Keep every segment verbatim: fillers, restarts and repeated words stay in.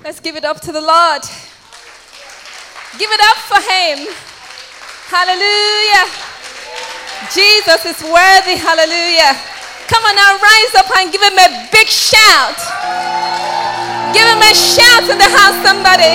Let's give it up to the Lord. Give it up for him. Hallelujah. Jesus is worthy. Hallelujah. Come on now, rise up and give him a big shout. Give him a shout in the house, somebody.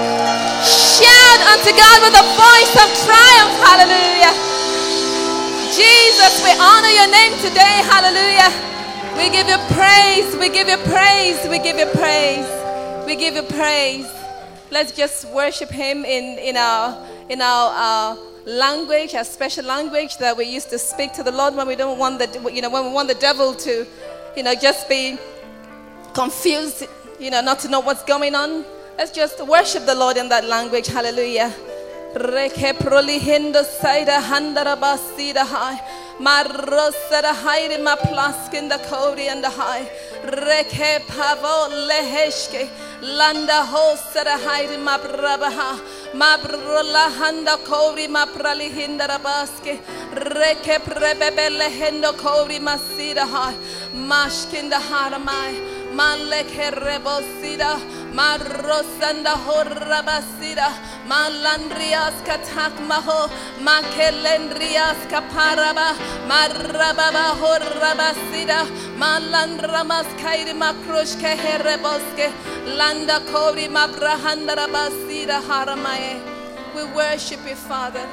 Shout unto God with a voice of triumph. Hallelujah. Jesus, we honor your name today. Hallelujah. We give you praise. We give you praise. We give you praise. We give you praise. Let's just worship him in, in our in our, our language, our special language that we used to speak to the Lord when we don't want the you know when we want the devil to, you know, just be confused, you know, not to know what's going on. Let's just worship the Lord in that language. Hallelujah. Reke prolihindo saida handarabasida high. Marosada hide ma plaskin the kodi and the high. Reke pavo leheshke. Landa ho sada hide ma brabaha. Mabrola handa kori ma pralihinda rabaske. Reke prebebe lehendo kori masida high. Mashkin the haramai. Maleke rebosida. Marosanda horabasida. Malandrias katak maho. Makelendrias kaparaba. Marababa horabasida. Malandramas kairi makrushke hereboske. Landa kori mabrahanda rabasida haramaye. We worship you, Father.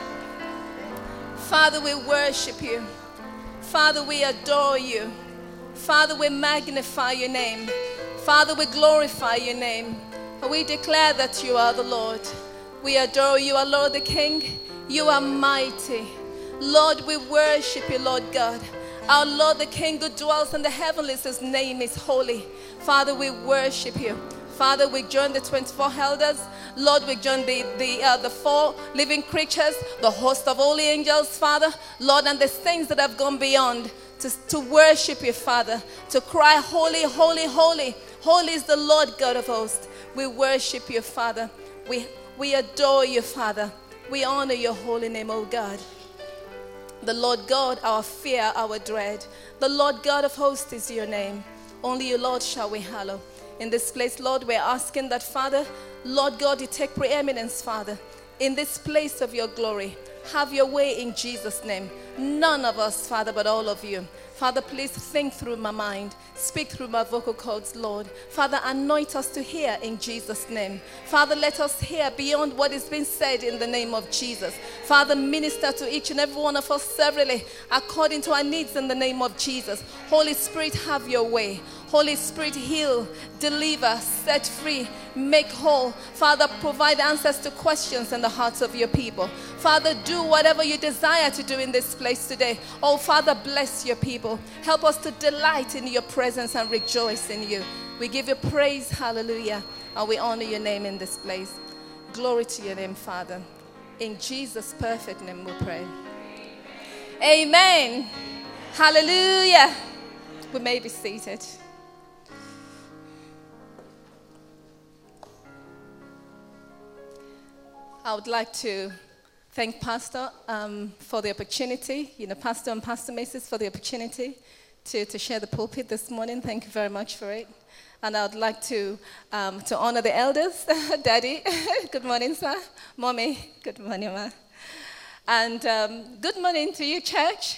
Father, we worship you. Father, we adore you. Father, we magnify your name. Father, we glorify your name. We declare that you are the Lord. We adore you, our Lord the King. You are mighty. Lord, we worship you, Lord God. Our Lord the King who dwells in the heavens, his name is holy. Father, we worship you. Father, we join the twenty-four elders. Lord, we join the, the, uh, the four living creatures, the host of holy angels, Father. Lord, and the saints that have gone beyond to, to worship you, Father, to cry, holy, holy, holy. Holy is the Lord God of hosts. We worship you, Father. We, we adore you, Father. We honor your holy name, O God. The Lord God, our fear, our dread. The Lord God of hosts is your name. Only you, Lord, shall we hallow. In this place, Lord, we're asking that, Father, Lord God, you take preeminence, Father, in this place of your glory. Have your way in Jesus' name. None of us, Father, but all of you. Father, please think through my mind. Speak through my vocal cords, Lord. Father, anoint us to hear in Jesus' name. Father, let us hear beyond what is being said in the name of Jesus. Father, minister to each and every one of us severally according to our needs in the name of Jesus. Holy Spirit, have your way. Holy Spirit, heal, deliver, set free, make whole. Father, provide answers to questions in the hearts of your people. Father, do whatever you desire to do in this place today. Oh, Father, bless your people. Help us to delight in your presence and rejoice in you. We give you praise, hallelujah, and we honor your name in this place. Glory to your name, Father. In Jesus' perfect name we pray. Amen. Hallelujah. We may be seated. I would like to thank Pastor um, for the opportunity, you know, Pastor and Pastor Macy's for the opportunity to, to share the pulpit this morning. Thank you very much for it. And I would like to, um, to honor the elders. Daddy, good morning, sir. Mommy, good morning, ma. And um, good morning to you, church.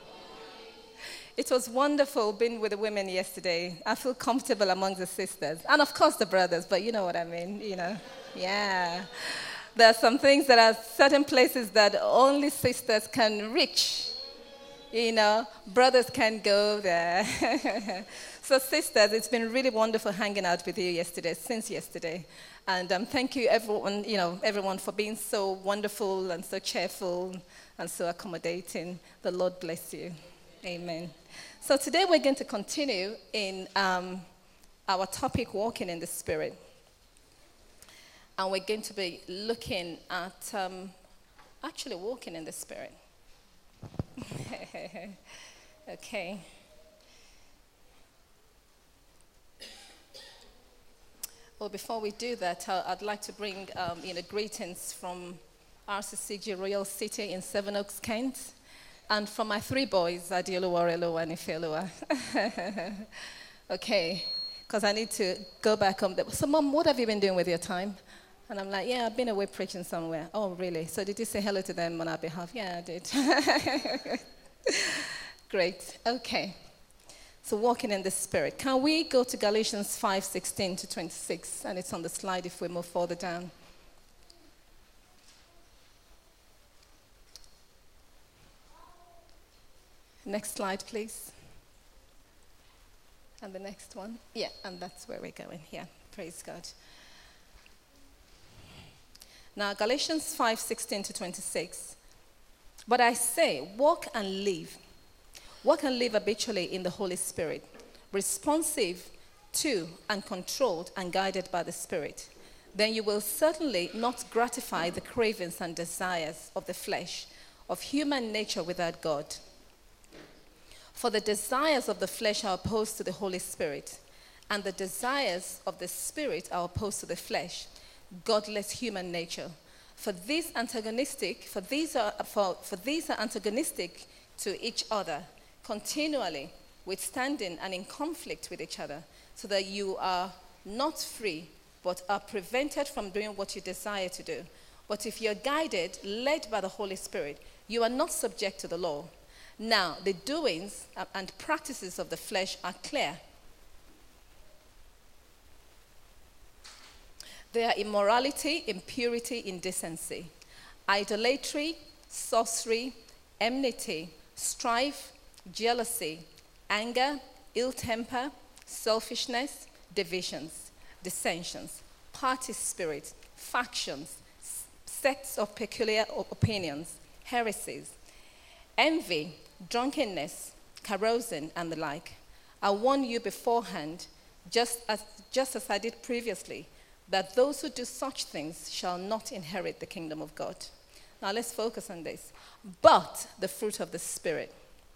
It was wonderful being with the women yesterday. I feel comfortable among the sisters. And of course the brothers, but you know what I mean, you know. Yeah. There are some things that are certain places that only sisters can reach. You know, brothers can't go there. So sisters, it's been really wonderful hanging out with you yesterday, since yesterday. And um, thank you everyone, you know, everyone for being so wonderful and so cheerful and so accommodating. The Lord bless you. Amen. So today we're going to continue in um, our topic, Walking in the Spirit. And we're going to be looking at um, actually walking in the Spirit. Okay. Well, before we do that, I'd like to bring um, you know, greetings from R C C G Royal City in Seven Oaks, Kent, and from my three boys, Adioluwa, Reluwa, and Ifeluwa. Okay. because I need to go back home. So, Mom, what have you been doing with your time? And I'm like, yeah, I've been away preaching somewhere. Oh, really? So did you say hello to them on our behalf? Yeah, I did. Great. Okay. So walking in the Spirit. Can we go to Galatians five sixteen to twenty-six? And it's on the slide if we move further down. Next slide, please. And the next one. Yeah, and that's where we're going. Yeah, praise God. Now, Galatians five sixteen to twenty-six. But I say, walk and live. Walk and live habitually in the Holy Spirit, responsive to and controlled and guided by the Spirit. Then you will certainly not gratify the cravings and desires of the flesh, of human nature without God. For the desires of the flesh are opposed to the Holy Spirit, and the desires of the Spirit are opposed to the flesh, godless human nature. For these antagonistic, for these are for, for these are antagonistic to each other, continually withstanding and in conflict with each other, so that you are not free, but are prevented from doing what you desire to do. But if you're guided, led by the Holy Spirit, you are not subject to the law. Now, the doings and practices of the flesh are clear. They are immorality, impurity, indecency, idolatry, sorcery, enmity, strife, jealousy, anger, ill temper, selfishness, divisions, dissensions, party spirit, factions, sects of peculiar opinions, heresies, envy, drunkenness, carousing, and the like. I warn you beforehand, just as, just as I did previously, that those who do such things shall not inherit the kingdom of God. Now let's focus on this. But the fruit of the Spirit,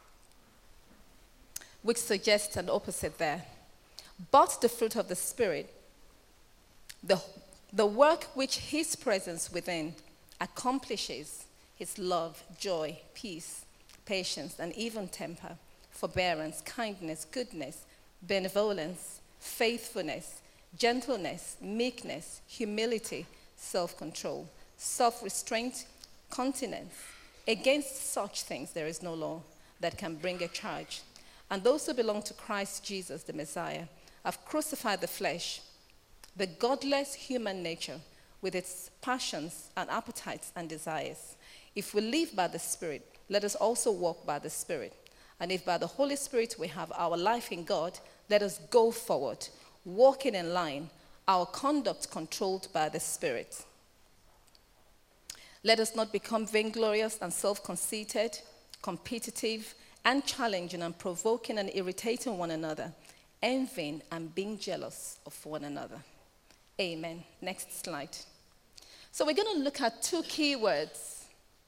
which suggests an opposite there. But the fruit of the Spirit, the, the work which his presence within accomplishes, his love, joy, peace, patience, and even temper, forbearance, kindness, goodness, benevolence, faithfulness, gentleness, meekness, humility, self-control, self-restraint, continence. Against such things there is no law that can bring a charge. And those who belong to Christ Jesus, the Messiah, have crucified the flesh, the godless human nature, with its passions and appetites and desires. If we live by the Spirit, let us also walk by the Spirit. And if by the Holy Spirit we have our life in God, let us go forward, walking in line, our conduct controlled by the Spirit. Let us not become vainglorious and self-conceited, competitive, and challenging and provoking and irritating one another, envying and being jealous of one another. Amen. Next slide. So we're going to look at two key words: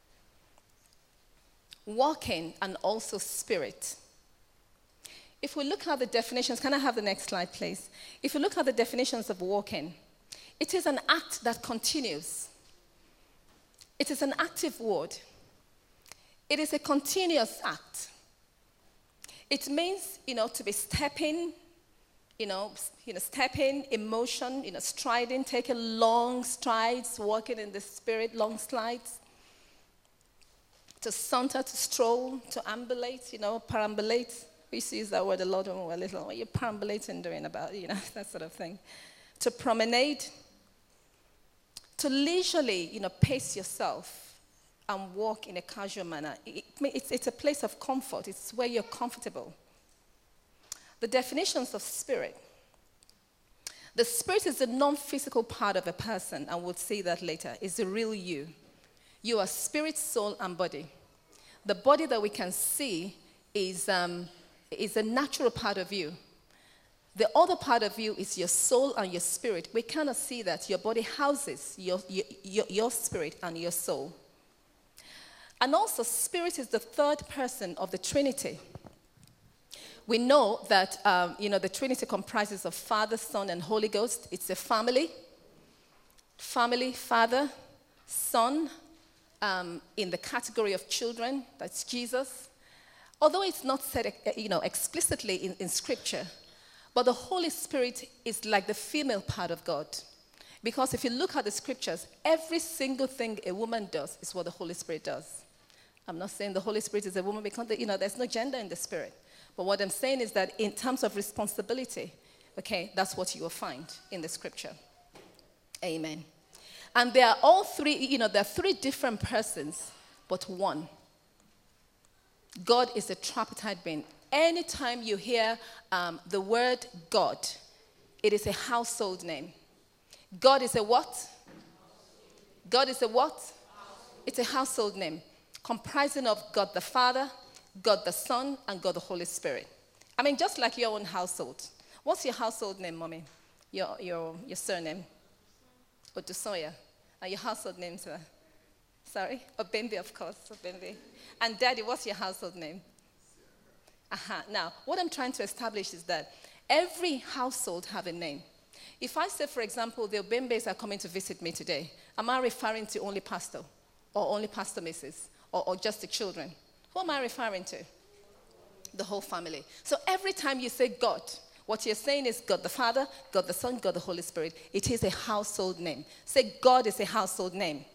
walking and also spirit. If we look at the definitions, can I have the next slide, please? If we look at the definitions of walking, it is an act that continues. It is an active word. It is a continuous act. It means, you know, to be stepping, you know, you know, stepping, emotion, you know, striding, taking long strides, walking in the Spirit, long strides. To saunter, to stroll, to ambulate, you know, perambulate. We used to use that word a lot when we were little. What are you perambulating doing about, you know, that sort of thing. To promenade. To leisurely, you know, pace yourself and walk in a casual manner. It, it's, it's a place of comfort. It's where you're comfortable. The definitions of spirit. The spirit is the non-physical part of a person, and we'll see that later. It's the real you. You are spirit, soul, and body. The body that we can see is, um, is a natural part of you. The other part of you is your soul and your spirit. We cannot see that. Your body houses your, your, your, your spirit and your soul. And also, spirit is the third person of the Trinity. We know that um, you know, the Trinity comprises of Father, Son, and Holy Ghost. It's a family. Family, Father, Son, um, in the category of children, that's Jesus. Although it's not said, you know, explicitly in, in Scripture, But the Holy Spirit is like the female part of God. Because if you look at the scriptures, every single thing a woman does is what the Holy Spirit does. I'm not saying the Holy Spirit is a woman because, you know, there's no gender in the Spirit. But what I'm saying is that in terms of responsibility, okay, that's what you will find in the scripture. Amen. And there are all three, you know, there are three different persons, but one. God is a tripartite being. Anytime you hear um, the word God, it is a household name. God is a what? God is a what? It's a household name comprising of God the Father, God the Son, and God the Holy Spirit. I mean, just like your own household. What's your household name, Mommy? Your your your surname? Odusoya. And your household name, sir? Sorry? Obembe, of course. Obembe. And Daddy, what's your household name? Aha. Uh-huh. Now, what I'm trying to establish is that every household have a name. If I say, for example, the Obembes are coming to visit me today, am I referring to only Pastor? Or only Pastor Missus Or, or just the children? Who am I referring to? The whole family. So every time you say God, what you're saying is God the Father, God the Son, God the Holy Spirit. It is a household name. Say God is a household name.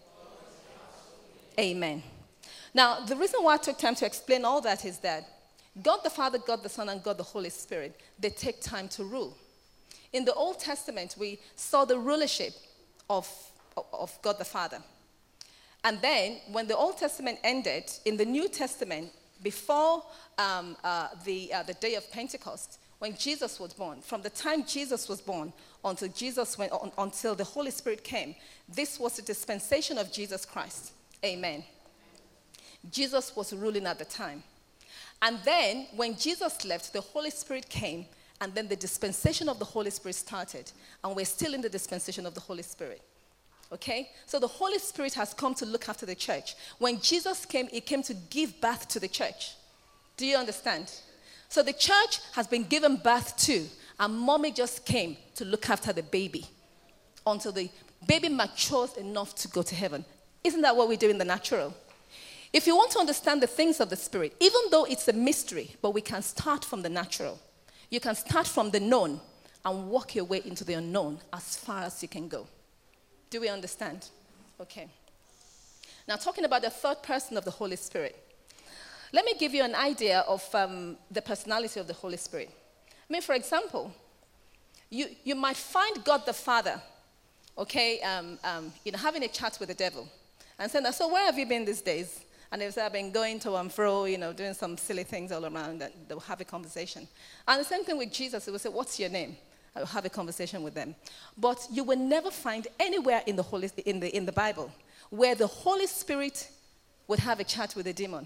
Amen. Now, the reason why I took time to explain all that is that God the Father, God the Son, and God the Holy Spirit, they take time to rule. In the Old Testament, we saw the rulership of, of God the Father. And then, when the Old Testament ended, in the New Testament, before um, uh, the, uh, the day of Pentecost, when Jesus was born, from the time Jesus was born until, Jesus went, on, until the Holy Spirit came, this was the dispensation of Jesus Christ. Amen. Jesus was ruling at the time. And then, when Jesus left, the Holy Spirit came, and then the dispensation of the Holy Spirit started. And we're still in the dispensation of the Holy Spirit. Okay? So the Holy Spirit has come to look after the church. When Jesus came, he came to give birth to the church. Do you understand? So the church has been given birth to, and mommy just came to look after the baby until the baby matures enough to go to heaven. Isn't that what we do in the natural? If you want to understand the things of the Spirit, even though it's a mystery, but we can start from the natural. You can start from the known and walk your way into the unknown as far as you can go. Do we understand? Okay. Now, talking about the third person of the Holy Spirit. Let me give you an idea of um, the personality of the Holy Spirit. I mean, for example, you, you might find God the Father, okay, um, um, you know, having a chat with the devil. And saying, so where have you been these days? And they'll say, I've been going to and fro, you know, doing some silly things all around, and they'll have a conversation. And the same thing with Jesus. He will say, what's your name? I'll have a conversation with them. But you will never find anywhere in the, Holy, in the, in the Bible where the Holy Spirit would have a chat with a demon.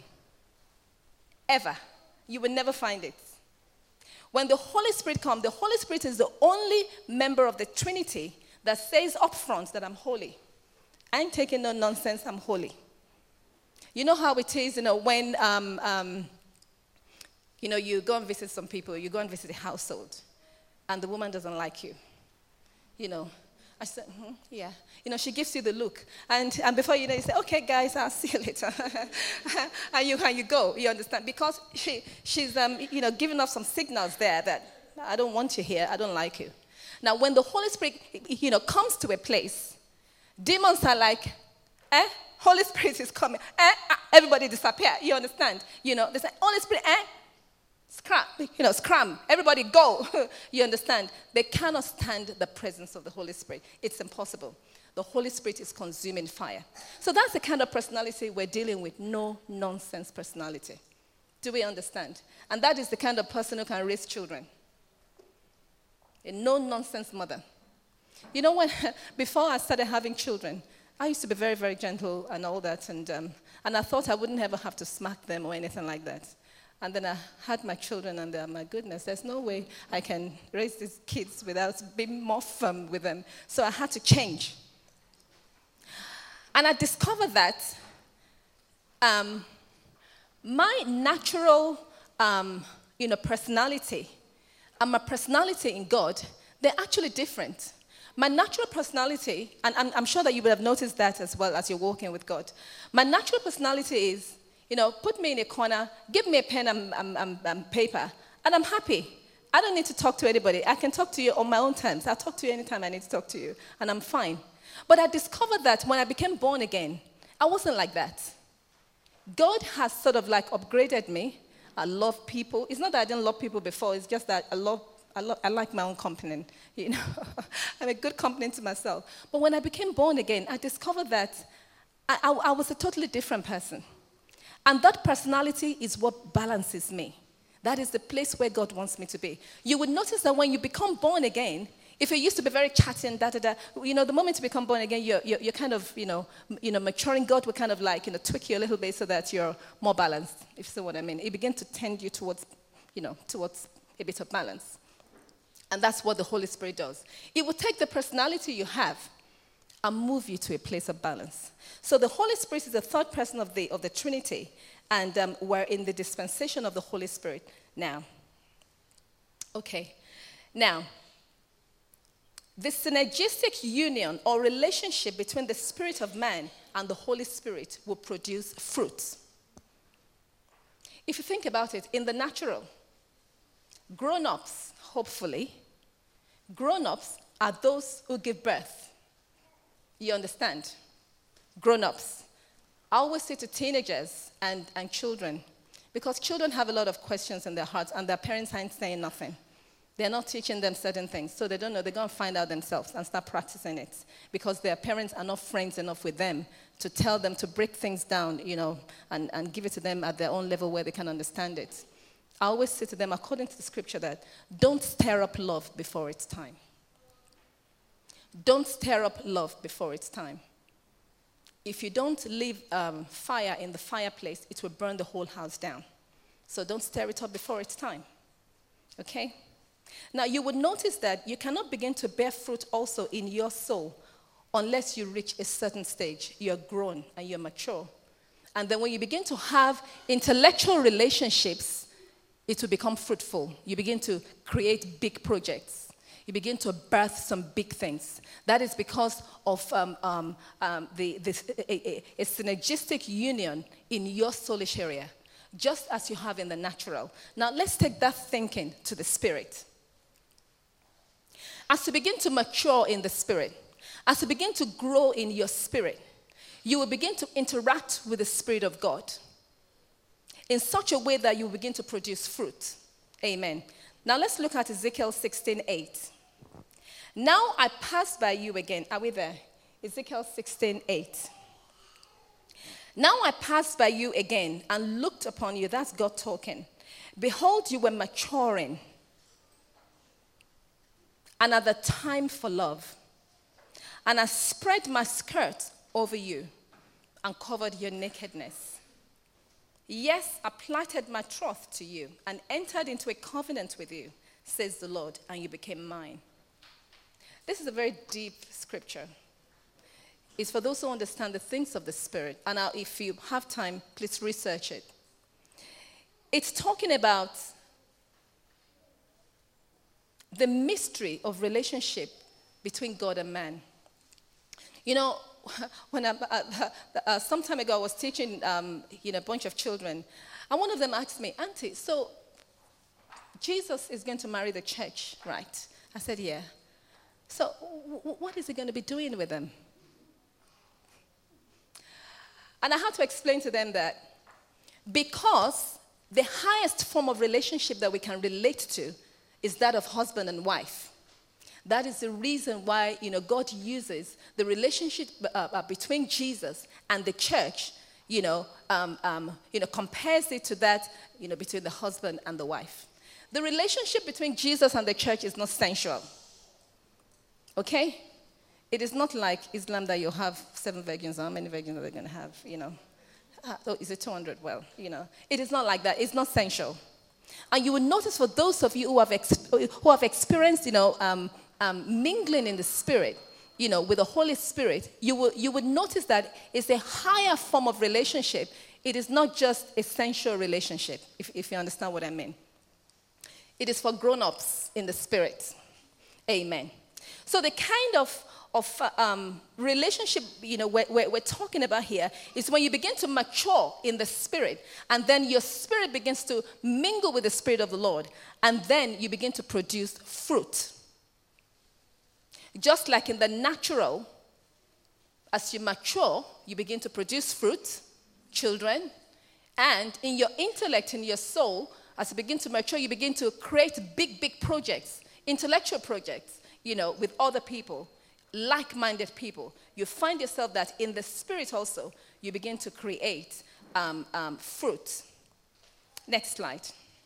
Ever. You will never find it. When the Holy Spirit comes, the Holy Spirit is the only member of the Trinity that says up front that I'm holy. I ain't taking no nonsense, I'm holy. You know how it is, you know, when, um, um, you know, you go and visit some people, you go and visit a household, and the woman doesn't like you. You know, I said, mm-hmm, yeah. You know, she gives you the look. And, and before you know, you say, okay, guys, I'll see you later. and, you, and you go, you understand? Because she, she's, um, you know, giving off some signals there that I don't want you here, I don't like you. Now, when the Holy Spirit, you know, comes to a place, demons are like, eh? Holy Spirit is coming. Eh? Everybody disappear. You understand? You know, they say, Holy Spirit, eh? Scram. You know, scram. Everybody go. You understand? They cannot stand the presence of the Holy Spirit. It's impossible. The Holy Spirit is consuming fire. So that's the kind of personality we're dealing with. No nonsense personality. Do we understand? And that is the kind of person who can raise children. A no nonsense mother. You know, when before I started having children, I used to be very, very gentle and all that, and, um, and I thought I wouldn't ever have to smack them or anything like that. And then I had my children, and uh, my goodness, there's no way I can raise these kids without being more firm with them. So I had to change. And I discovered that um, my natural um, you know, personality and my personality in God, they're actually different. My natural personality, and I'm, I'm sure that you would have noticed that as well as you're walking with God. My natural personality is, you know, put me in a corner, give me a pen and, and, and, and paper, and I'm happy. I don't need to talk to anybody. I can talk to you on my own terms. I'll talk to you anytime I need to talk to you, and I'm fine. But I discovered that when I became born again, I wasn't like that. God has sort of like upgraded me. I love people. It's not that I didn't love people before. It's just that I love, I, love, I like my own company. You know, I'm a good company to myself. But when I became born again, I discovered that I, I, I was a totally different person. And that personality is what balances me. That is the place where God wants me to be. You would notice that when you become born again, if you used to be very chatty and da-da-da, you know, the moment you become born again, you're, you're, you're kind of, you know, you know, maturing. God will kind of like, you know, tweak you a little bit so that you're more balanced, if you see what I mean. It begins to tend you towards, you know, towards a bit of balance. And that's what the Holy Spirit does. It will take the personality you have and move you to a place of balance. So the Holy Spirit is the third person of the, of the Trinity, and um, we're in the dispensation of the Holy Spirit now. Okay. Now, the synergistic union or relationship between the spirit of man and the Holy Spirit will produce fruit. If you think about it, in the natural, grown-ups, hopefully, grown-ups are those who give birth. You understand? Grown-ups. I always say to teenagers and, and children, because children have a lot of questions in their hearts and their parents aren't saying nothing. They're not teaching them certain things, so they don't know. They're going to find out themselves and start practicing it because their parents are not friends enough with them to tell them to break things down, you know, and, and give it to them at their own level where they can understand it. I always say to them, according to the scripture, that don't stir up love before it's time. Don't stir up love before it's time. If you don't leave um, fire in the fireplace, it will burn the whole house down. So don't stir it up before it's time. Okay? Now, you would notice that you cannot begin to bear fruit also in your soul unless you reach a certain stage. You're grown and you're mature. And then when you begin to have intellectual relationships, it will become fruitful. You begin to create big projects. You begin to birth some big things. That is because of um, um, um, the, this, a, a, a synergistic union in your soulish area, just as you have in the natural. Now, let's take that thinking to the spirit. As you begin to mature in the spirit, as you begin to grow in your spirit, you will begin to interact with the Spirit of God in such a way that you will begin to produce fruit. Amen. Now let's look at Ezekiel sixteen eight. Now I passed by you again. Are we there? Ezekiel sixteen eight. Now I passed by you again and looked upon you. That's God talking. Behold, you were maturing, and at the time for love. And I spread my skirt over you and covered your nakedness. Yes, I plighted my troth to you and entered into a covenant with you, says the Lord, and you became mine. This is a very deep scripture. It's for those who understand the things of the Spirit. And now, if you have time, please research it. It's talking about the mystery of relationship between God and man. You know, when I, uh, uh, some time ago I was teaching um, you know, a bunch of children, and one of them asked me, Auntie, so Jesus is going to marry the church, right? I said, yeah. So w- what is he going to be doing with them? And I had to explain to them that because the highest form of relationship that we can relate to is that of husband and wife. That is the reason why, you know, God uses the relationship uh, uh, between Jesus and the church, you know, um, um, you know, compares it to that, you know, between the husband and the wife. The relationship between Jesus and the church is not sensual. Okay? It is not like Islam that you have seven virgins. How many virgins are they going to have, you know? Uh, oh, is it two hundred? Well, you know. It is not like that. It's not sensual. And you will notice for those of you who have, exp- who have experienced, you know, um, um, mingling in the Spirit, you know, with the Holy Spirit, you will, you would notice that it's a higher form of relationship. It is not just a sensual relationship, if, if you understand what I mean. It is for grown-ups in the Spirit. Amen. So the kind of, of uh, um, relationship, you know, we're, we're, we're talking about here is when you begin to mature in the spirit, and then your spirit begins to mingle with the spirit of the Lord, and then you begin to produce fruit. Just like in the natural, as you mature, you begin to produce fruit, children, and in your intellect, in your soul, as you begin to mature, you begin to create big, big projects, intellectual projects, you know, with other people, like-minded people. You find yourself that in the spirit also, you begin to create um, um, fruit. Next slide.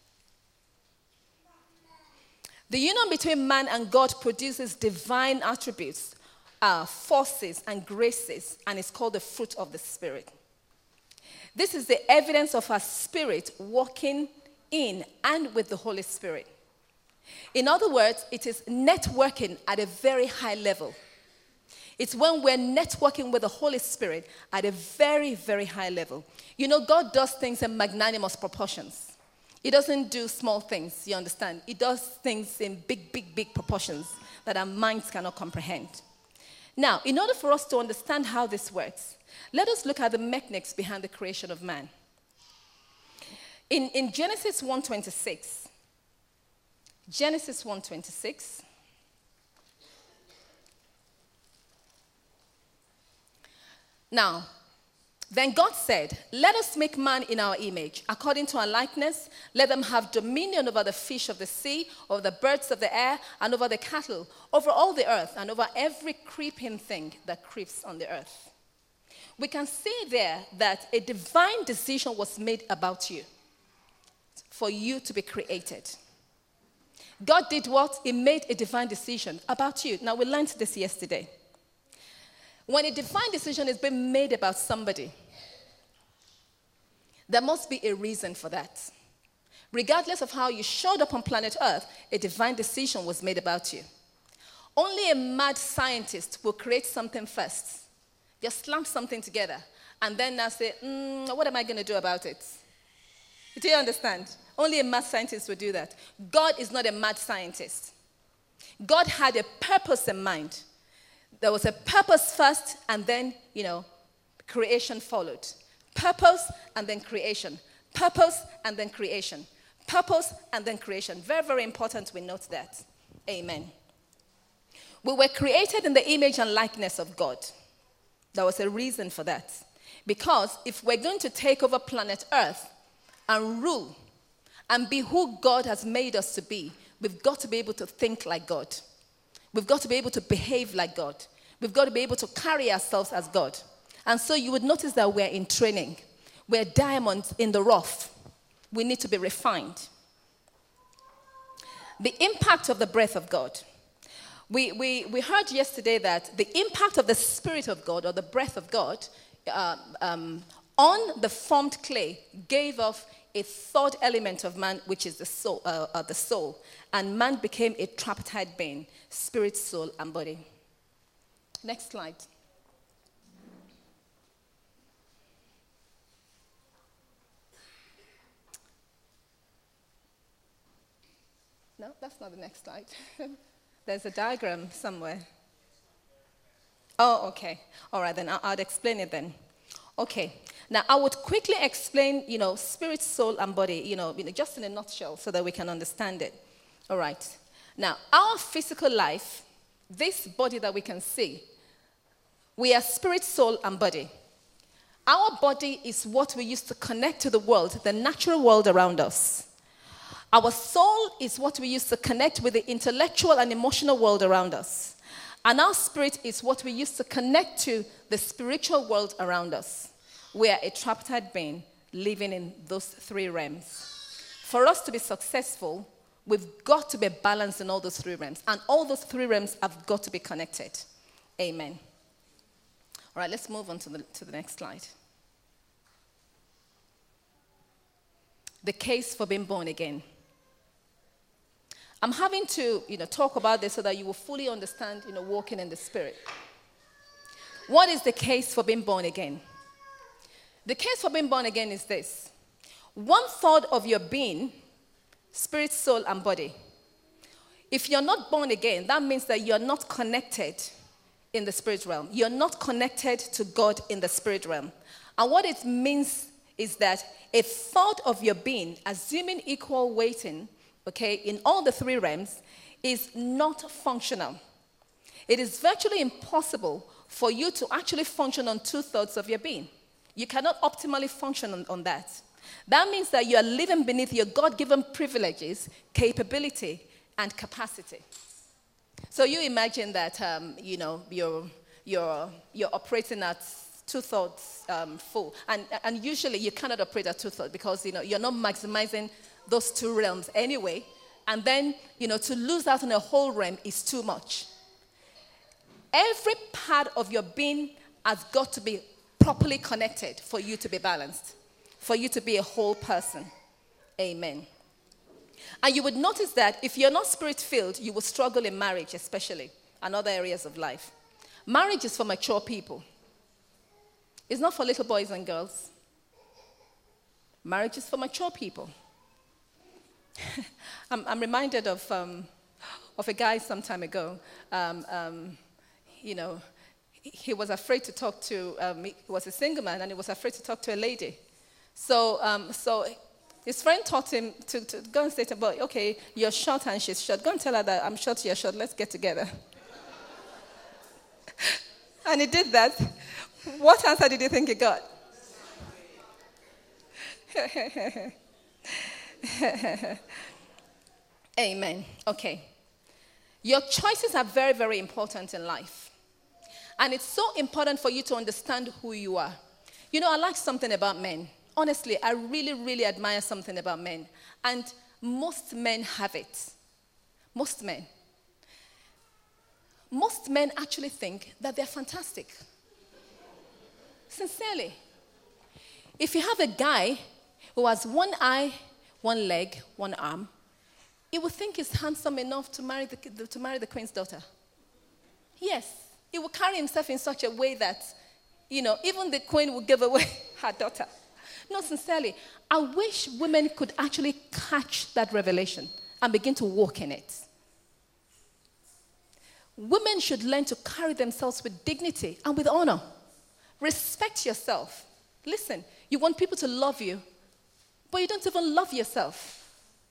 The union between man and God produces divine attributes, uh, forces, and graces, and it's called the fruit of the Spirit. This is the evidence of our spirit walking in and with the Holy Spirit. In other words, it is networking at a very high level. It's when we're networking with the Holy Spirit at a very, very high level. You know, God does things in magnanimous proportions. He doesn't do small things, you understand? He does things in big, big, big proportions that our minds cannot comprehend. Now, in order for us to understand how this works, let us look at the mechanics behind the creation of man. In, in Genesis one twenty-six, Genesis one twenty-six, now, then God said, let us make man in our image, according to our likeness. Let them have dominion over the fish of the sea, over the birds of the air, and over the cattle, over all the earth, and over every creeping thing that creeps on the earth. We can see there that a divine decision was made about you, for you to be created. God did what? He made a divine decision about you. Now, we learned this yesterday. When a divine decision is being made about somebody, there must be a reason for that. Regardless of how you showed up on planet Earth, a divine decision was made about you. Only a mad scientist will create something first, just slam something together, and then now say, mm, what am I going to do about it? Do you understand? Only a mad scientist will do that. God is not a mad scientist. God had a purpose in mind. There was a purpose first, and then, you know, creation followed. Purpose, and then creation. Purpose, and then creation. Purpose, and then creation. Very, very important we note that. Amen. We were created in the image and likeness of God. There was a reason for that. Because if we're going to take over planet Earth and rule and be who God has made us to be, we've got to be able to think like God. We've got to be able to behave like God. We've got to be able to carry ourselves as God. And so you would notice that we're in training. We're diamonds in the rough. We need to be refined. The impact of the breath of God. We, we, we heard yesterday that the impact of the Spirit of God, or the breath of God, uh, um, on the formed clay gave off a third element of man, which is the soul, uh, uh, the soul. And man became a tripartite being, spirit, soul, and body. Next slide. No, that's not the next slide. There's a diagram somewhere. Oh, okay. All right, then I'll, I'll explain it then. Okay. Now, I would quickly explain, you know, spirit, soul, and body, you know, just in a nutshell so that we can understand it. All right. Now, our physical life, this body that we can see, we are spirit, soul, and body. Our body is what we use to connect to the world, the natural world around us. Our soul is what we use to connect with the intellectual and emotional world around us. And our spirit is what we use to connect to the spiritual world around us. We are a tripartite being living in those three realms. For us to be successful, we've got to be balanced in all those three realms. And all those three realms have got to be connected. Amen. All right, let's move on to the, to the next slide. The case for being born again. I'm having to, you know, talk about this so that you will fully understand, you know, walking in the Spirit. What is the case for being born again? The case for being born again is this. One third of your being, spirit, soul, and body. If you're not born again, that means that you're not connected in the spirit realm. You're not connected to God in the spirit realm. And what it means is that a thought of your being, assuming equal weighting, okay, in all the three realms, is not functional. It is virtually impossible for you to actually function on two thirds of your being. You cannot optimally function on, on that. That means that you are living beneath your God-given privileges, capability, and capacity. So you imagine that, um, you know, you're, you're, you're operating at two thirds um, full. And, and usually you cannot operate at two thirds because, you know, you're not maximizing those two realms anyway. And then, you know, to lose out on a whole realm is too much. Every part of your being has got to be properly connected for you to be balanced, for you to be a whole person. Amen. And you would notice that if you're not spirit-filled, you will struggle in marriage especially, and other areas of life. Marriage is for mature people. It's not for little boys and girls. Marriage is for mature people. I'm, I'm reminded of, um, of a guy some time ago. Um, um, you know, he was afraid to talk to, um, he was a single man, and he was afraid to talk to a lady. So, um, so his friend taught him to, to go and say to her, okay, you're short and she's short. Go and tell her that I'm short, you're short, let's get together. And he did that. What answer did you think he got? Amen. Okay. Your choices are very, very important in life. And it's so important for you to understand who you are. You know, I like something about men. Honestly, I really, really admire something about men. And most men have it. Most men. Most men actually think that they're fantastic. Sincerely. If you have a guy who has one eye, one leg, one arm, he would think he's handsome enough to marry the, to marry the queen's daughter. Yes. He will carry himself in such a way that, you know, even the queen will give away her daughter. No, sincerely, I wish women could actually catch that revelation and begin to walk in it. Women should learn to carry themselves with dignity and with honor. Respect yourself. Listen, you want people to love you, but you don't even love yourself.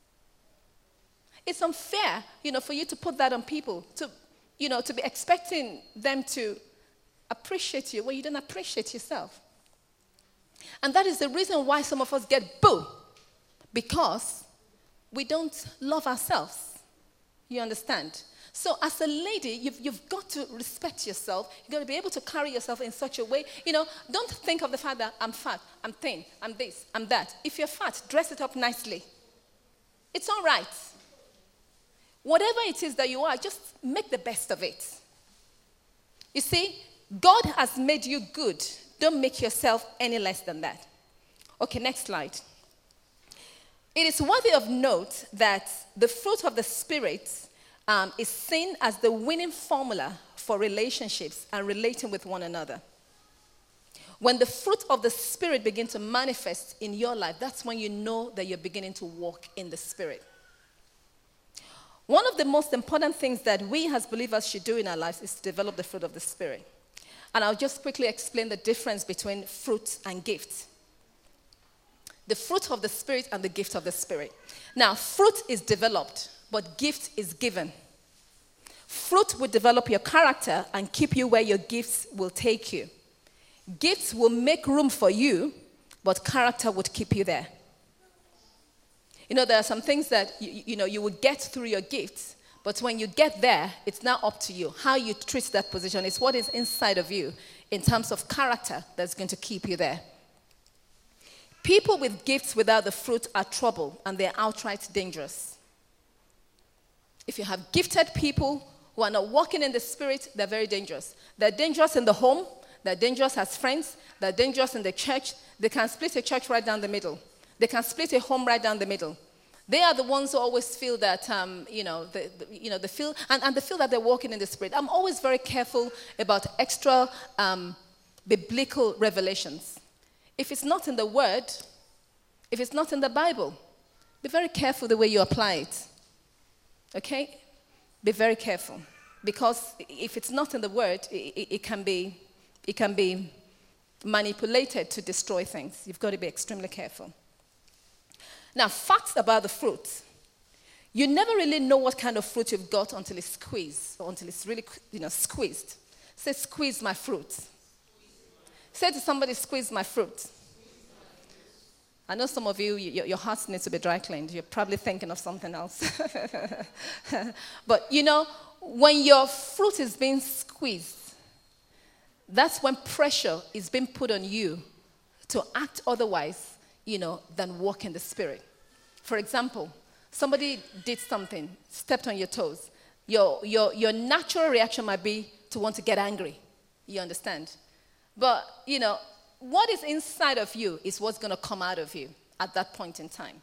It's unfair, you know, for you to put that on people, to, you know, to be expecting them to appreciate you when you don't appreciate yourself. And that is the reason why some of us get boo, because we don't love ourselves. You understand? So as a lady, you've, you've got to respect yourself. You've got to be able to carry yourself in such a way. You know, don't think of the fact that I'm fat, I'm thin, I'm this, I'm that. If you're fat, dress it up nicely. It's all right. Whatever it is that you are, just make the best of it. You see, God has made you good. Don't make yourself any less than that. Okay, next slide. It is worthy of note that the fruit of the Spirit um, is seen as the winning formula for relationships and relating with one another. When the fruit of the Spirit begins to manifest in your life, that's when you know that you're beginning to walk in the Spirit. One of the most important things that we as believers should do in our lives is to develop the fruit of the Spirit. And I'll just quickly explain the difference between fruit and gift. The fruit of the Spirit and the gift of the Spirit. Now, fruit is developed, but gift is given. Fruit will develop your character and keep you where your gifts will take you. Gifts will make room for you, but character would keep you there. You know, there are some things that, you, you know, you will get through your gifts, but when you get there, it's now up to you. How you treat that position is what is inside of you in terms of character that's going to keep you there. People with gifts without the fruit are trouble, and they're outright dangerous. If you have gifted people who are not walking in the Spirit, they're very dangerous. They're dangerous in the home. They're dangerous as friends. They're dangerous in the church. They can split a church right down the middle. They can split a home right down the middle. They are the ones who always feel that, um, you know, the, the, you know, the feel, and, and they feel that they're walking in the Spirit. I'm always very careful about extra um, biblical revelations. If it's not in the Word, if it's not in the Bible, be very careful the way you apply it. Okay? Be very careful. because if it's not in the word, it, it, it can be, it can be manipulated to destroy things. You've got to be extremely careful. Now, facts about the fruit. You never really know what kind of fruit you've got until it's squeezed, or until it's really, you know, squeezed. Say, squeeze my fruit. Say to somebody, squeeze my fruit. I know some of you, your, your hearts need to be dry cleaned. You're probably thinking of something else. But, you know, when your fruit is being squeezed, that's when pressure is being put on you to act otherwise, you know, than walk in the Spirit. For example, somebody did something, stepped on your toes. Your, your, your natural reaction might be to want to get angry. You understand? But, you know, what is inside of you is what's going to come out of you at that point in time.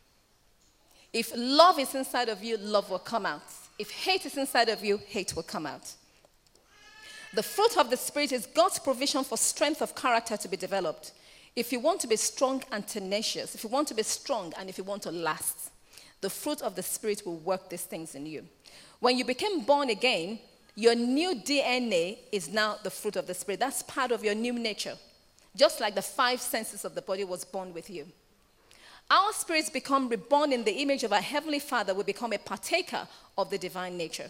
If love is inside of you, love will come out. If hate is inside of you, hate will come out. The fruit of the Spirit is God's provision for strength of character to be developed. If you want to be strong and tenacious, if you want to be strong and if you want to last, the fruit of the Spirit will work these things in you. When you became born again, your new D N A is now the fruit of the Spirit. That's part of your new nature. Just like the five senses of the body was born with you. Our spirits become reborn in the image of our Heavenly Father. We become a partaker of the divine nature.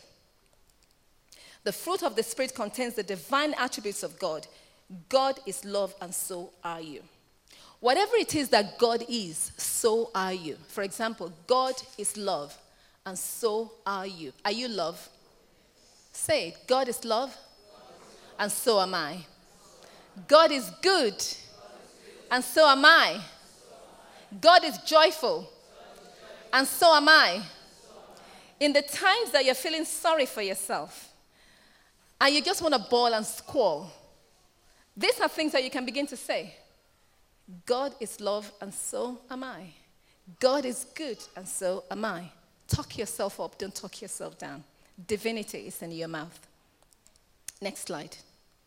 The fruit of the Spirit contains the divine attributes of God. God is love, and so are you. Whatever it is that God is, so are you. For example, God is love, and so are you. Are you love? Say it. God is love, and so am I. God is good, and so am I. God is joyful, and so am I. In the times that you're feeling sorry for yourself, and you just want to bawl and squall, these are things that you can begin to say. God is love, and so am I. God is good, and so am I. Talk yourself up, don't talk yourself down. Divinity is in your mouth. Next slide.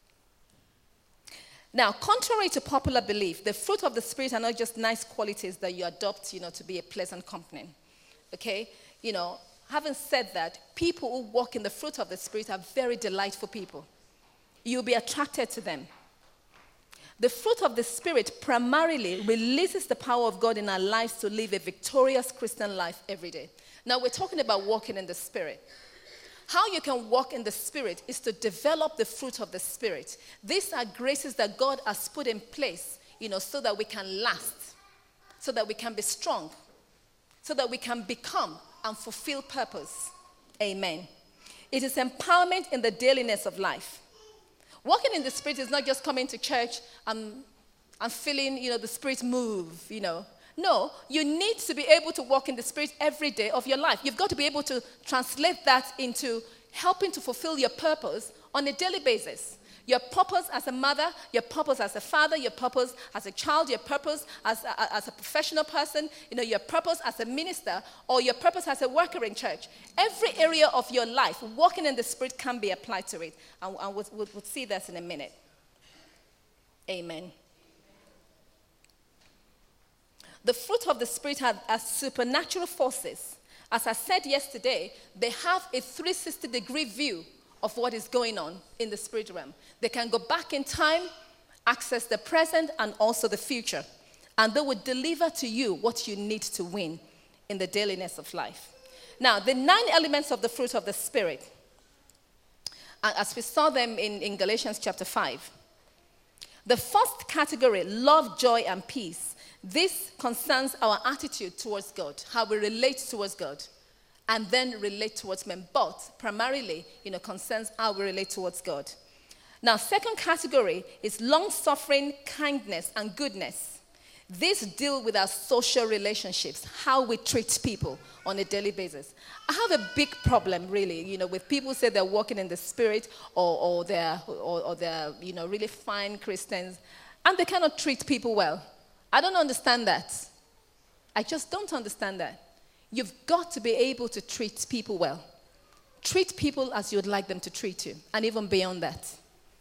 Now, contrary to popular belief, the fruit of the Spirit are not just nice qualities that you adopt, you know, to be a pleasant company. Okay? You know, having said that, people who walk in the fruit of the Spirit are very delightful people. You'll be attracted to them. The fruit of the Spirit primarily releases the power of God in our lives to live a victorious Christian life every day. Now, we're talking about walking in the Spirit. How you can walk in the Spirit is to develop the fruit of the Spirit. These are graces that God has put in place, you know, so that we can last, so that we can be strong, so that we can become and fulfill purpose. Amen. It is empowerment in the dailiness of life. Walking in the Spirit is not just coming to church and, and feeling, you know, the Spirit move, you know. No, you need to be able to walk in the Spirit every day of your life. You've got to be able to translate that into helping to fulfill your purpose on a daily basis. Your purpose as a mother, your purpose as a father, your purpose as a child, your purpose as a, as a professional person, you know, your purpose as a minister, or your purpose as a worker in church. Every area of your life, walking in the Spirit can be applied to it. And, and we'll, we'll, we'll see that in a minute. Amen. The fruit of the Spirit are, are supernatural forces. As I said yesterday, they have a three sixty degree view of what is going on in the spirit realm. They can go back in time, access the present, and also the future. And they will deliver to you what you need to win in the dailiness of life. Now, the nine elements of the fruit of the Spirit, as we saw them in, in Galatians chapter five. The first category, love, joy, and peace. This concerns our attitude towards God, how we relate towards God, and then relate towards men. But primarily, you know, concerns how we relate towards God. Now, second category is long-suffering, kindness, and goodness. These deal with our social relationships, how we treat people on a daily basis. I have a big problem, really, you know, with people who say they're walking in the Spirit, or, or they're, or, or they're, you know, really fine Christians, and they cannot treat people well. I don't understand that. I just don't understand that. You've got to be able to treat people well. Treat people as you'd like them to treat you, and even beyond that.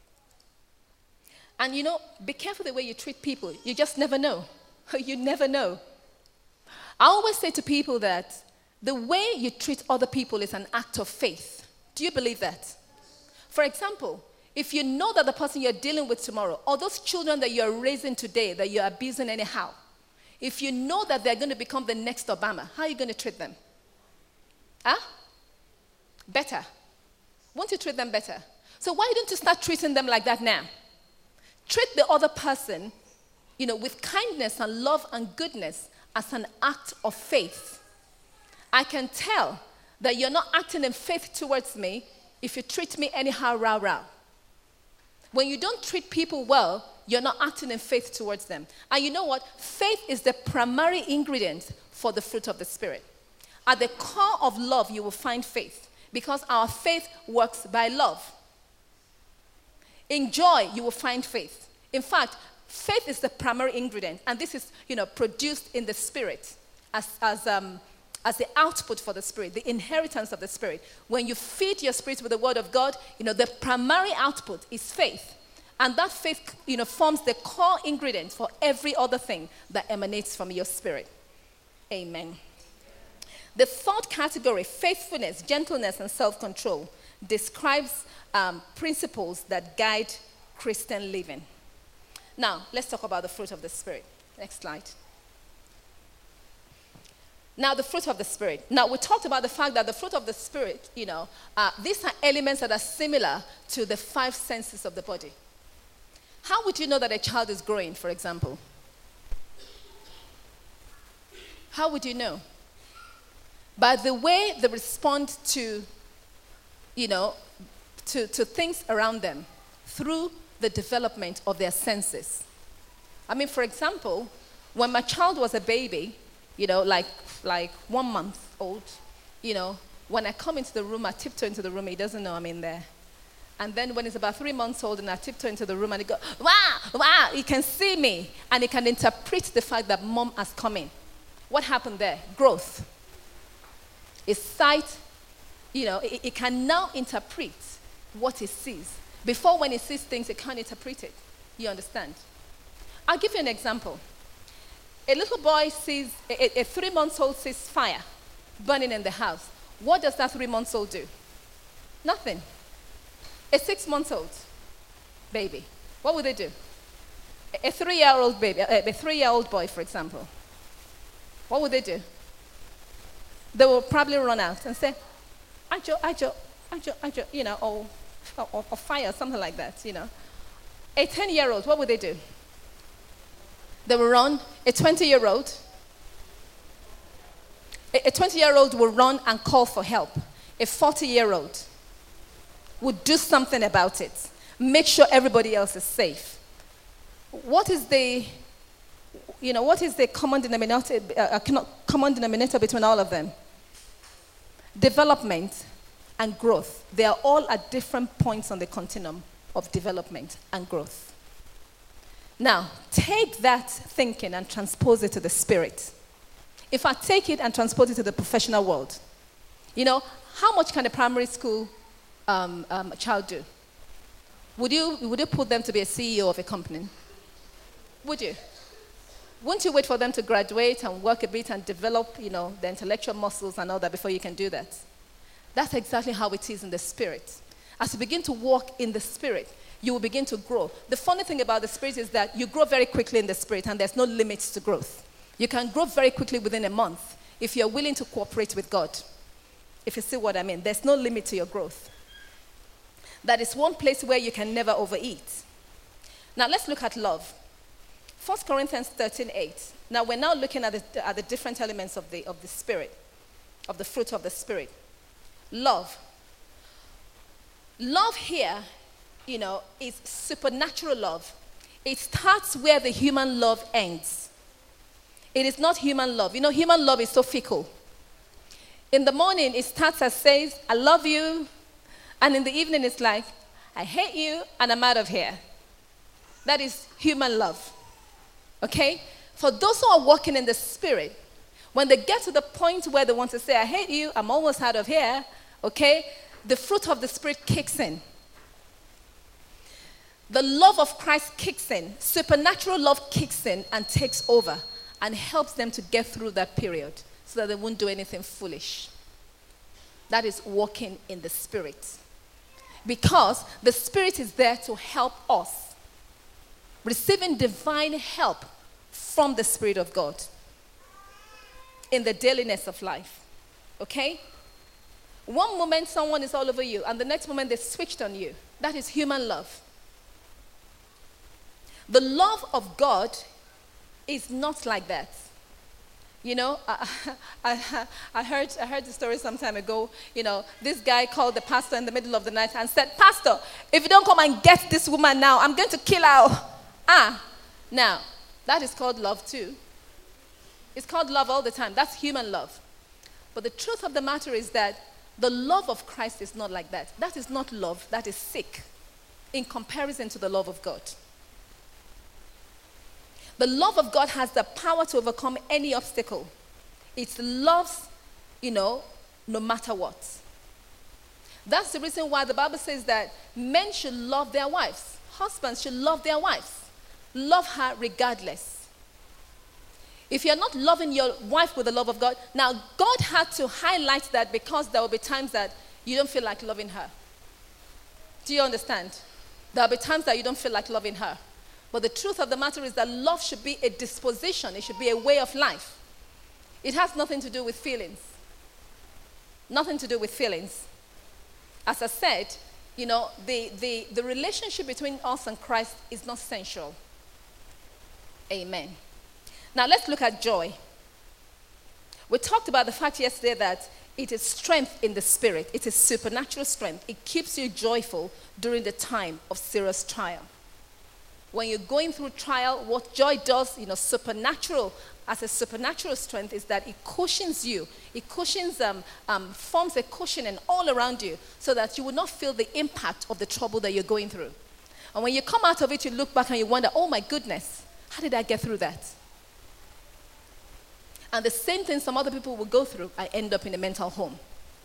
And, you know, be careful the way you treat people. You just never know. You never know. I always say to people that the way you treat other people is an act of faith Do you believe that? For example, if you know that the person you're dealing with tomorrow, or those children that you're raising today that you're abusing anyhow, if you know that they're going to become the next Obama, how are you going to treat them? Huh? Better. Won't you treat them better? So why don't you start treating them like that now? Treat the other person, you know, with kindness and love and goodness as an act of faith. I can tell that you're not acting in faith towards me if you treat me anyhow, rah, rah. When you don't treat people well, you're not acting in faith towards them. And you know what? Faith is the primary ingredient for the fruit of the Spirit. At the core of love, you will find faith, because our faith works by love. In joy, you will find faith. In fact, faith is the primary ingredient, and this is, you know, produced in the Spirit as, as, um, as the output for the Spirit, the inheritance of the Spirit. When you feed your spirit with the Word of God, you know, the primary output is faith. And that faith, you know, forms the core ingredient for every other thing that emanates from your spirit. Amen. The third category, faithfulness, gentleness, and self-control, describes um, principles that guide Christian living. Now, let's talk about the fruit of the Spirit. Next slide. Now, the fruit of the Spirit. Now, we talked about the fact that the fruit of the Spirit, you know, uh, these are elements that are similar to the five senses of the body. How would you know that a child is growing, for example? How would you know? By the way they respond to, you know, to, to things around them through the development of their senses. I mean, for example, when my child was a baby, you know, like, like one month old, you know, when I come into the room, I tiptoe into the room, he doesn't know I'm in there. And then when he's about three months old and I tiptoe into the room and he goes, wow, wow, he can see me. And he can interpret the fact that mom has come in. What happened there? Growth. His sight, you know, he, he can now interpret what he sees. Before, when he sees things, he can't interpret it. You understand? I'll give you an example. A little boy sees, a, a three-month-old sees fire burning in the house. What does that three-month-old do? Nothing. A six-month-old baby, what would they do? A three-year-old baby, a three-year-old boy, for example, what would they do? They will probably run out and say, Ajo, Ajo, Ajo, Ajo, you know, or, or, or fire, something like that, you know. A ten-year-old, what would they do? They will run. A twenty-year-old, a twenty-year-old will run and call for help. A forty-year-old would do something about it. Make sure everybody else is safe. What is the, you know, what is the common denominator, uh, common denominator between all of them? Development and growth. They are all at different points on the continuum of development and growth. Now, take that thinking and transpose it to the spirit. If I take it and transpose it to the professional world, you know, how much can a primary school um, um, child do? Would you, would you put them to be a C E O of a company? Would you? Wouldn't you wait for them to graduate and work a bit and develop, you know, the intellectual muscles and all that before you can do that? That's exactly how it is in the spirit. As you begin to walk in the spirit, you will begin to grow. The funny thing about the spirit is that you grow very quickly in the spirit and there's no limits to growth. You can grow very quickly within a month if you're willing to cooperate with God. If you see what I mean, there's no limit to your growth. That is one place where you can never overeat. Now let's look at love. First Corinthians thirteen eight. Now we're now looking at the, at the different elements of the, of the spirit, of the fruit of the spirit. Love. Love here, you know, is supernatural love. It starts where the human love ends. It is not human love. You know, human love is so fickle. In the morning, it starts as says, I love you. And in the evening, it's like, I hate you, and I'm out of here. That is human love. Okay? For those who are walking in the spirit, when they get to the point where they want to say, I hate you, I'm almost out of here, okay? The fruit of the spirit kicks in. The love of Christ kicks in. Supernatural love kicks in and takes over and helps them to get through that period so that they won't do anything foolish. That is walking in the Spirit. Because the Spirit is there to help us, receiving divine help from the Spirit of God in the dailiness of life. Okay? One moment someone is all over you, and the next moment they switched on you. That is human love. The love of God is not like that. You know, I, I, I, heard, I heard the story some time ago. You know, this guy called the pastor in the middle of the night and said, "Pastor, if you don't come and get this woman now, I'm going to kill her." Ah, now, that is called love too. It's called love all the time. That's human love. But the truth of the matter is that the love of Christ is not like that. That is not love. That is sick in comparison to the love of God. The love of God has the power to overcome any obstacle. It loves, you know, no matter what. That's the reason why the Bible says that men should love their wives. Husbands should love their wives. Love her regardless. If you're not loving your wife with the love of God, now God had to highlight that because there will be times that you don't feel like loving her. Do you understand? There will be times that you don't feel like loving her. But the truth of the matter is that love should be a disposition. It should be a way of life. It has nothing to do with feelings. Nothing to do with feelings. As I said, you know, the, the, the relationship between us and Christ is not sensual. Amen. Now let's look at joy. We talked about the fact yesterday that it is strength in the Spirit. It is supernatural strength. It keeps you joyful during the time of serious trial. When you're going through trial, what joy does, you know, supernatural, as a supernatural strength, is that it cushions you. It cushions, um, um, forms a cushioning all around you so that you will not feel the impact of the trouble that you're going through. And when you come out of it, you look back and you wonder, oh my goodness, how did I get through that? And the same thing some other people will go through, I end up in a mental home.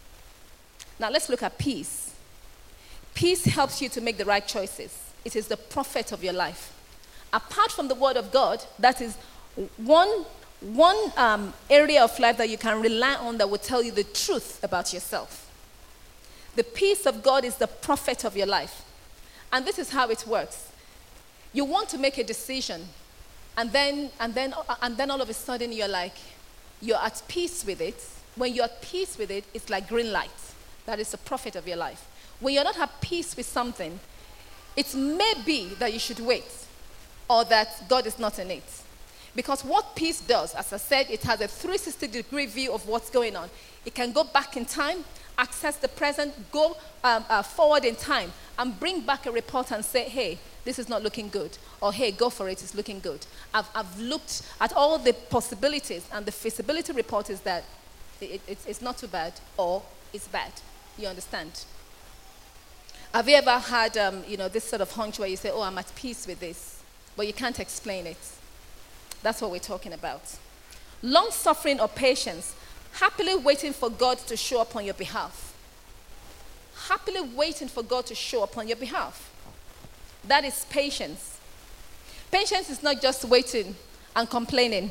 Now let's look at peace. Peace helps you to make the right choices. It is the prophet of your life. Apart from the word of God, that is one, one um, area of life that you can rely on that will tell you the truth about yourself. The peace of God is the prophet of your life. And this is how it works. You want to make a decision, and then, and then, and then all of a sudden you're like, you're at peace with it. When you're at peace with it, it's like green light. That is the prophet of your life. When you're not at peace with something, it may be that you should wait, or that God is not in it. Because what peace does, as I said, it has a three hundred sixty degree view of what's going on. It can go back in time, access the present, go um, uh, forward in time, and bring back a report and say, hey, this is not looking good. Or hey, go for it, it's looking good. I've, I've looked at all the possibilities, and the feasibility report is that it, it, it's not too bad, or it's bad. You understand? Have you ever had, um, you know, this sort of hunch where you say, oh, I'm at peace with this, but you can't explain it? That's what we're talking about. Long-suffering or patience, happily waiting for God to show up on your behalf. Happily waiting for God to show up on your behalf. That is patience. Patience is not just waiting and complaining.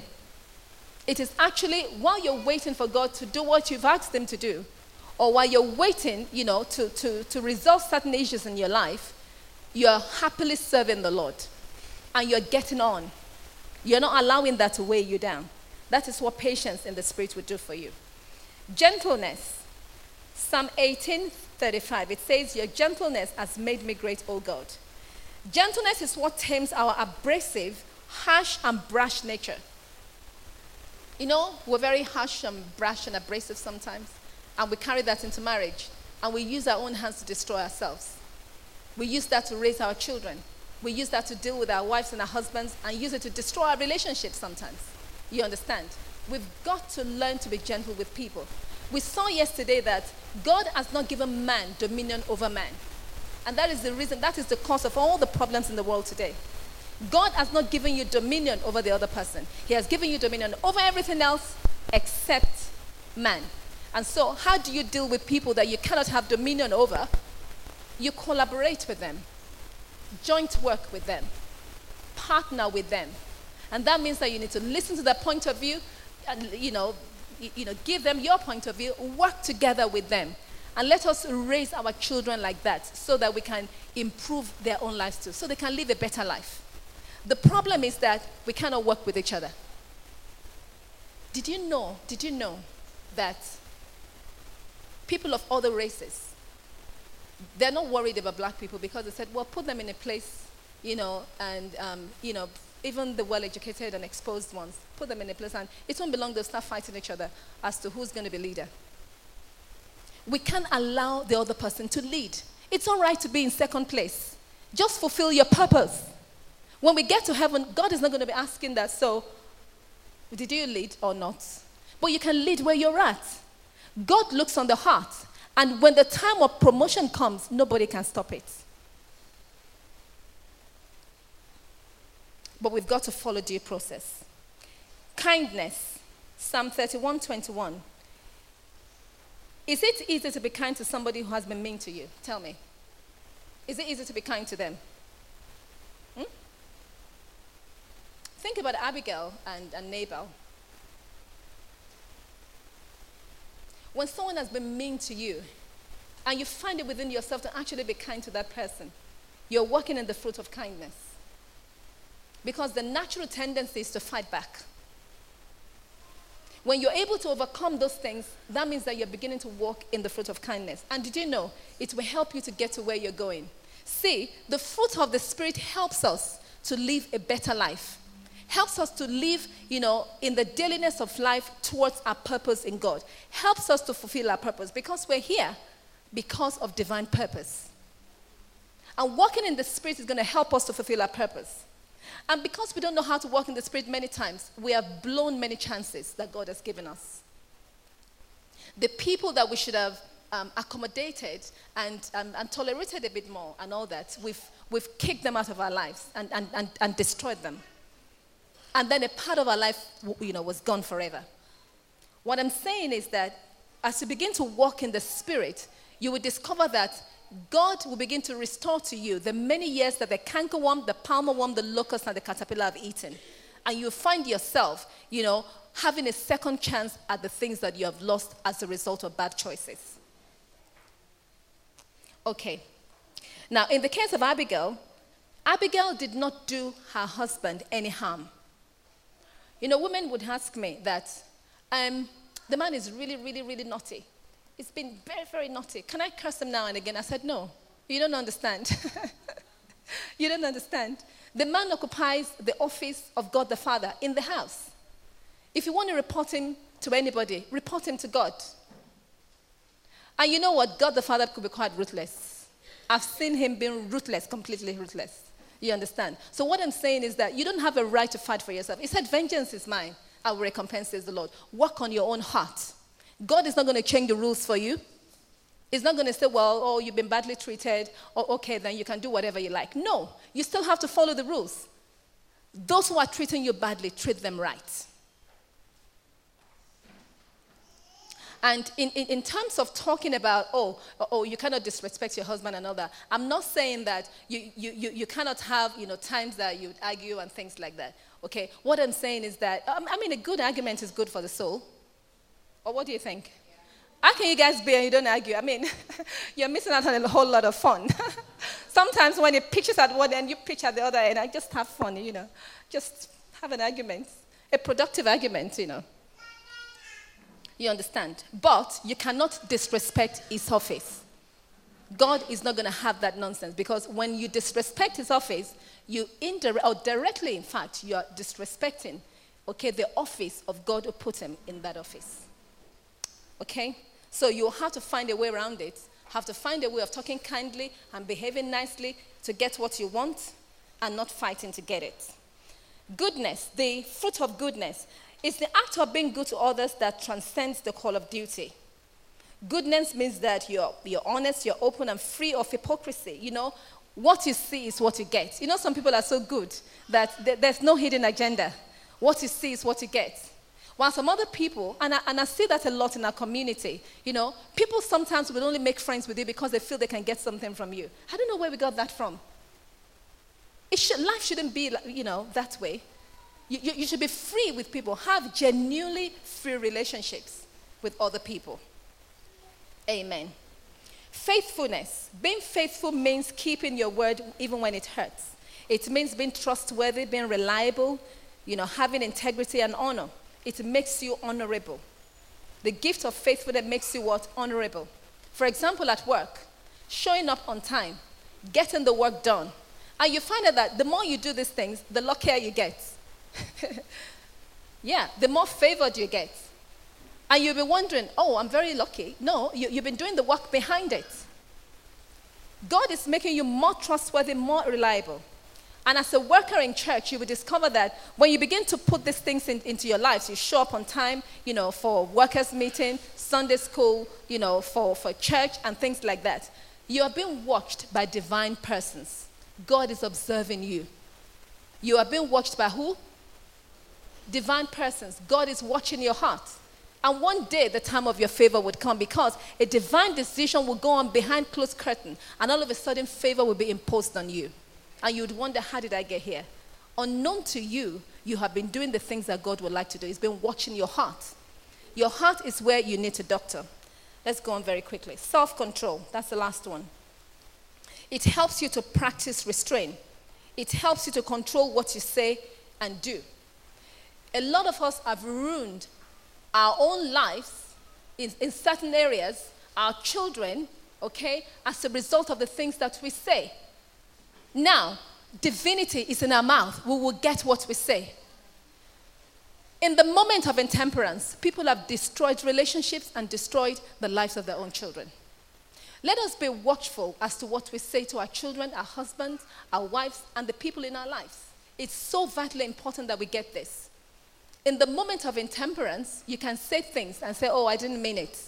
It is actually, while you're waiting for God to do what you've asked him to do, or while you're waiting, you know, to, to, to resolve certain issues in your life, you're happily serving the Lord. And you're getting on. You're not allowing that to weigh you down. That is what patience in the Spirit would do for you. Gentleness. Psalm eighteen thirty-five. It says, your gentleness has made me great, O God. Gentleness is what tames our abrasive, harsh, and brash nature. You know, we're very harsh and brash and abrasive sometimes. And we carry that into marriage. And we use our own hands to destroy ourselves. We use that to raise our children. We use that to deal with our wives and our husbands, and use it to destroy our relationships sometimes. You understand? We've got to learn to be gentle with people. We saw yesterday that God has not given man dominion over man. And that is the reason, that is the cause of all the problems in the world today. God has not given you dominion over the other person. He has given you dominion over everything else except man. And so, how do you deal with people that you cannot have dominion over? You collaborate with them. Joint work with them. Partner with them. And that means that you need to listen to their point of view. And, you know, you know, give them your point of view, work together with them. And let us raise our children like that so that we can improve their own lives too, so they can live a better life. The problem is that we cannot work with each other. Did you know, did you know that people of other races, they're not worried about black people because they said, well, put them in a place, you know, and, um, you know, even the well-educated and exposed ones, put them in a place and it won't be long they'll start fighting each other as to who's going to be leader. We can't allow the other person to lead. It's all right to be in second place. Just fulfill your purpose. When we get to heaven, God is not going to be asking that, so did you lead or not? But you can lead where you're at. God looks on the heart. And when the time of promotion comes, nobody can stop it. But we've got to follow due process. Kindness, Psalm thirty-one twenty-one. Is it easy to be kind to somebody who has been mean to you? Tell me. Is it easy to be kind to them? Hmm? Think about Abigail and, and Nabal. When someone has been mean to you, and you find it within yourself to actually be kind to that person, you're working in the fruit of kindness. Because the natural tendency is to fight back. When you're able to overcome those things, that means that you're beginning to walk in the fruit of kindness. And did you know, it will help you to get to where you're going. See, the fruit of the Spirit helps us to live a better life. Helps us to live, you know, in the dailiness of life towards our purpose in God. Helps us to fulfill our purpose because we're here because of divine purpose. And walking in the Spirit is going to help us to fulfill our purpose. And because we don't know how to walk in the Spirit many times, we have blown many chances that God has given us. The people that we should have um, accommodated and, um, and tolerated a bit more and all that, we've, we've kicked them out of our lives and, and, and, and destroyed them. And then a part of our life, you know, was gone forever. What I'm saying is that as you begin to walk in the Spirit, you will discover that God will begin to restore to you the many years that the cankerworm, the palmer worm, the locust, and the caterpillar have eaten. And you'll find yourself, you know, having a second chance at the things that you have lost as a result of bad choices. Okay. Now, in the case of Abigail, Abigail did not do her husband any harm. You know, women would ask me that, um, the man is really, really, really naughty. It's been very, very naughty. Can I curse him now and again? I said, no, you don't understand. You don't understand. The man occupies the office of God the Father in the house. If you want to report him to anybody, report him to God. And you know what? God the Father could be quite ruthless. I've seen him being ruthless, completely ruthless. You understand? So what I'm saying is that you don't have a right to fight for yourself. He said, vengeance is mine. I will recompense, says the Lord. Work on your own heart. God is not going to change the rules for you. He's not going to say, well, oh, you've been badly treated. Or, okay, then you can do whatever you like. No, you still have to follow the rules. Those who are treating you badly, treat them right. And in, in, in terms of talking about, oh, oh, you cannot disrespect your husband and all that, I'm not saying that you, you, you, you cannot have, you know, times that you argue and things like that. Okay, what I'm saying is that, um, I mean, a good argument is good for the soul. Or what do you think? Yeah. How can you guys be and you don't argue? I mean, you're missing out on a whole lot of fun. Sometimes when it pitches at one end, you pitch at the other end. I just have fun, you know. Just have an argument. A productive argument, you know. You understand? But you cannot disrespect his office. God is not going to have that nonsense because when you disrespect his office, you indirectly, or directly, in fact, you are disrespecting, okay, the office of God who put him in that office. Okay? So you have to find a way around it. Have to find a way of talking kindly and behaving nicely to get what you want and not fighting to get it. Goodness, the fruit of goodness, is the act of being good to others that transcends the call of duty. Goodness means that you're, you're honest, you're open and free of hypocrisy. You know, what you see is what you get. You know, some people are so good that th- there's no hidden agenda. What you see is what you get. While some other people, and I, and I see that a lot in our community, you know, people sometimes will only make friends with you because they feel they can get something from you. I don't know where we got that from. It should, life shouldn't be, you know, that way. You, you, you should be free with people. Have genuinely free relationships with other people. Amen. Faithfulness. Being faithful means keeping your word even when it hurts. It means being trustworthy, being reliable, you know, having integrity and honor. It makes you honorable. The gift of faithfulness makes you what? Honorable. For example, at work, showing up on time, getting the work done. And you find out that the more you do these things, the luckier you get. Yeah, the more favored you get. And you'll be wondering, oh, I'm very lucky. No, you, you've been doing the work behind it. God is making you more trustworthy, more reliable. And as a worker in church, you will discover that when you begin to put these things in, into your lives, you show up on time, you know, for workers' meeting, Sunday school, you know, for, for church and things like that. You are being watched by divine persons. God is observing you. You are being watched by who? Divine persons. God is watching your heart. And one day the time of your favor would come, because a divine decision will go on behind closed curtain, and all of a sudden favor will be imposed on you. And you would wonder, how did I get here? Unknown to you, you have been doing the things that God would like to do. He's been watching your heart. Your heart is where you need to doctor. Let's go on very quickly. Self-control. That's the last one. It helps you to practice restraint. It helps you to control what you say and do. A lot of us have ruined our own lives in, in certain areas, our children, okay, as a result of the things that we say. Now, divinity is in our mouth. We will get what we say. In the moment of intemperance, people have destroyed relationships and destroyed the lives of their own children. Let us be watchful as to what we say to our children, our husbands, our wives, and the people in our lives. It's so vitally important that we get this. In the moment of intemperance, you can say things and say, oh, I didn't mean it.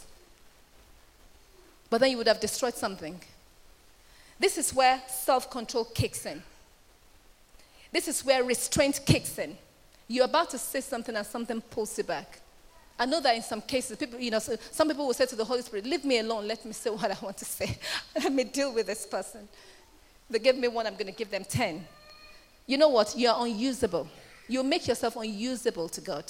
But then you would have destroyed something. This is where self-control kicks in. This is where restraint kicks in. You're about to say something and something pulls you back. I know that in some cases, people, you know, so some people will say to the Holy Spirit, leave me alone, let me say what I want to say. Let me deal with this person. They give me one, I'm going to give them ten. You know what? You're unusable. You make yourself unusable to God.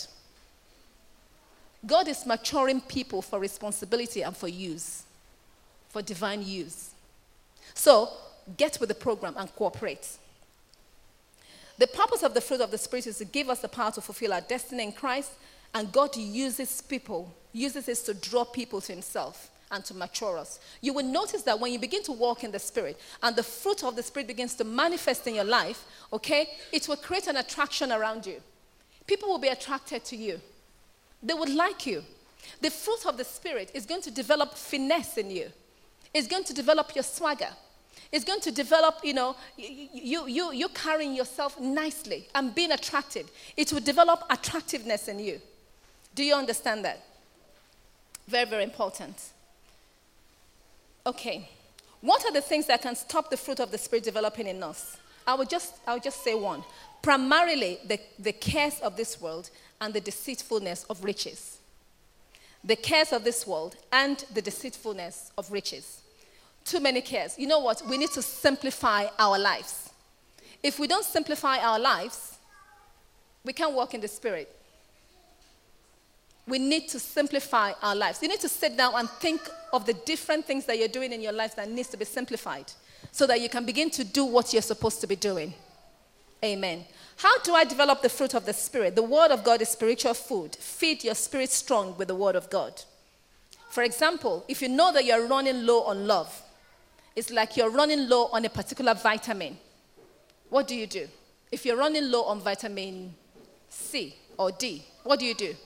God is maturing people for responsibility and for use, for divine use. So, get with the program and cooperate. The purpose of the fruit of the Spirit is to give us the power to fulfill our destiny in Christ, and God uses people, uses this to draw people to himself and to mature us. You will notice that when you begin to walk in the Spirit and the fruit of the Spirit begins to manifest in your life, okay, it will create an attraction around you. People will be attracted to you. They would like you. The fruit of the Spirit is going to develop finesse in you. It's going to develop your swagger. It's going to develop, you know, you, you, you carrying yourself nicely and being attractive. It will develop attractiveness in you. Do you understand that? Very, very important. Okay. What are the things that can stop the fruit of the Spirit developing in us? I will just, I will just say one. Primarily, the, the cares of this world and the deceitfulness of riches. The cares of this world and the deceitfulness of riches. Too many cares. You know what? We need to simplify our lives. If we don't simplify our lives, we can't walk in the Spirit. We need to simplify our lives. You need to sit down and think of the different things that you're doing in your life that needs to be simplified so that you can begin to do what you're supposed to be doing. Amen. How do I develop the fruit of the Spirit? The Word of God is spiritual food. Feed your spirit strong with the Word of God. For example, if you know that you're running low on love, it's like you're running low on a particular vitamin. What do you do? If you're running low on vitamin C or D, what do you do?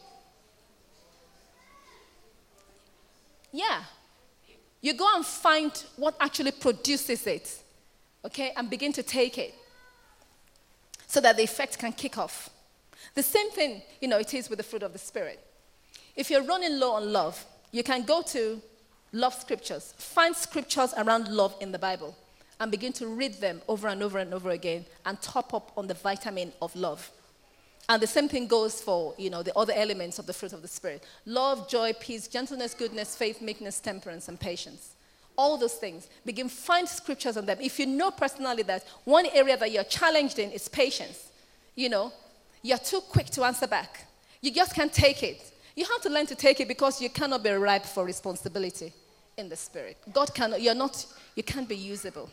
Yeah. You go and find what actually produces it, okay, and begin to take it so that the effect can kick off. The same thing, you know, it is with the fruit of the Spirit. If you're running low on love, you can go to love scriptures. Find scriptures around love in the Bible and begin to read them over and over and over again and top up on the vitamin of love. And the same thing goes for, you know, the other elements of the fruit of the Spirit. Love, joy, peace, gentleness, goodness, faith, meekness, temperance, and patience. All those things. Begin find scriptures on them. If you know personally that one area that you're challenged in is patience, you know, You're too quick to answer back. You just can't take it. You have to learn to take it because you cannot be ripe for responsibility in the spirit. God cannot, you're not, you can't be usable.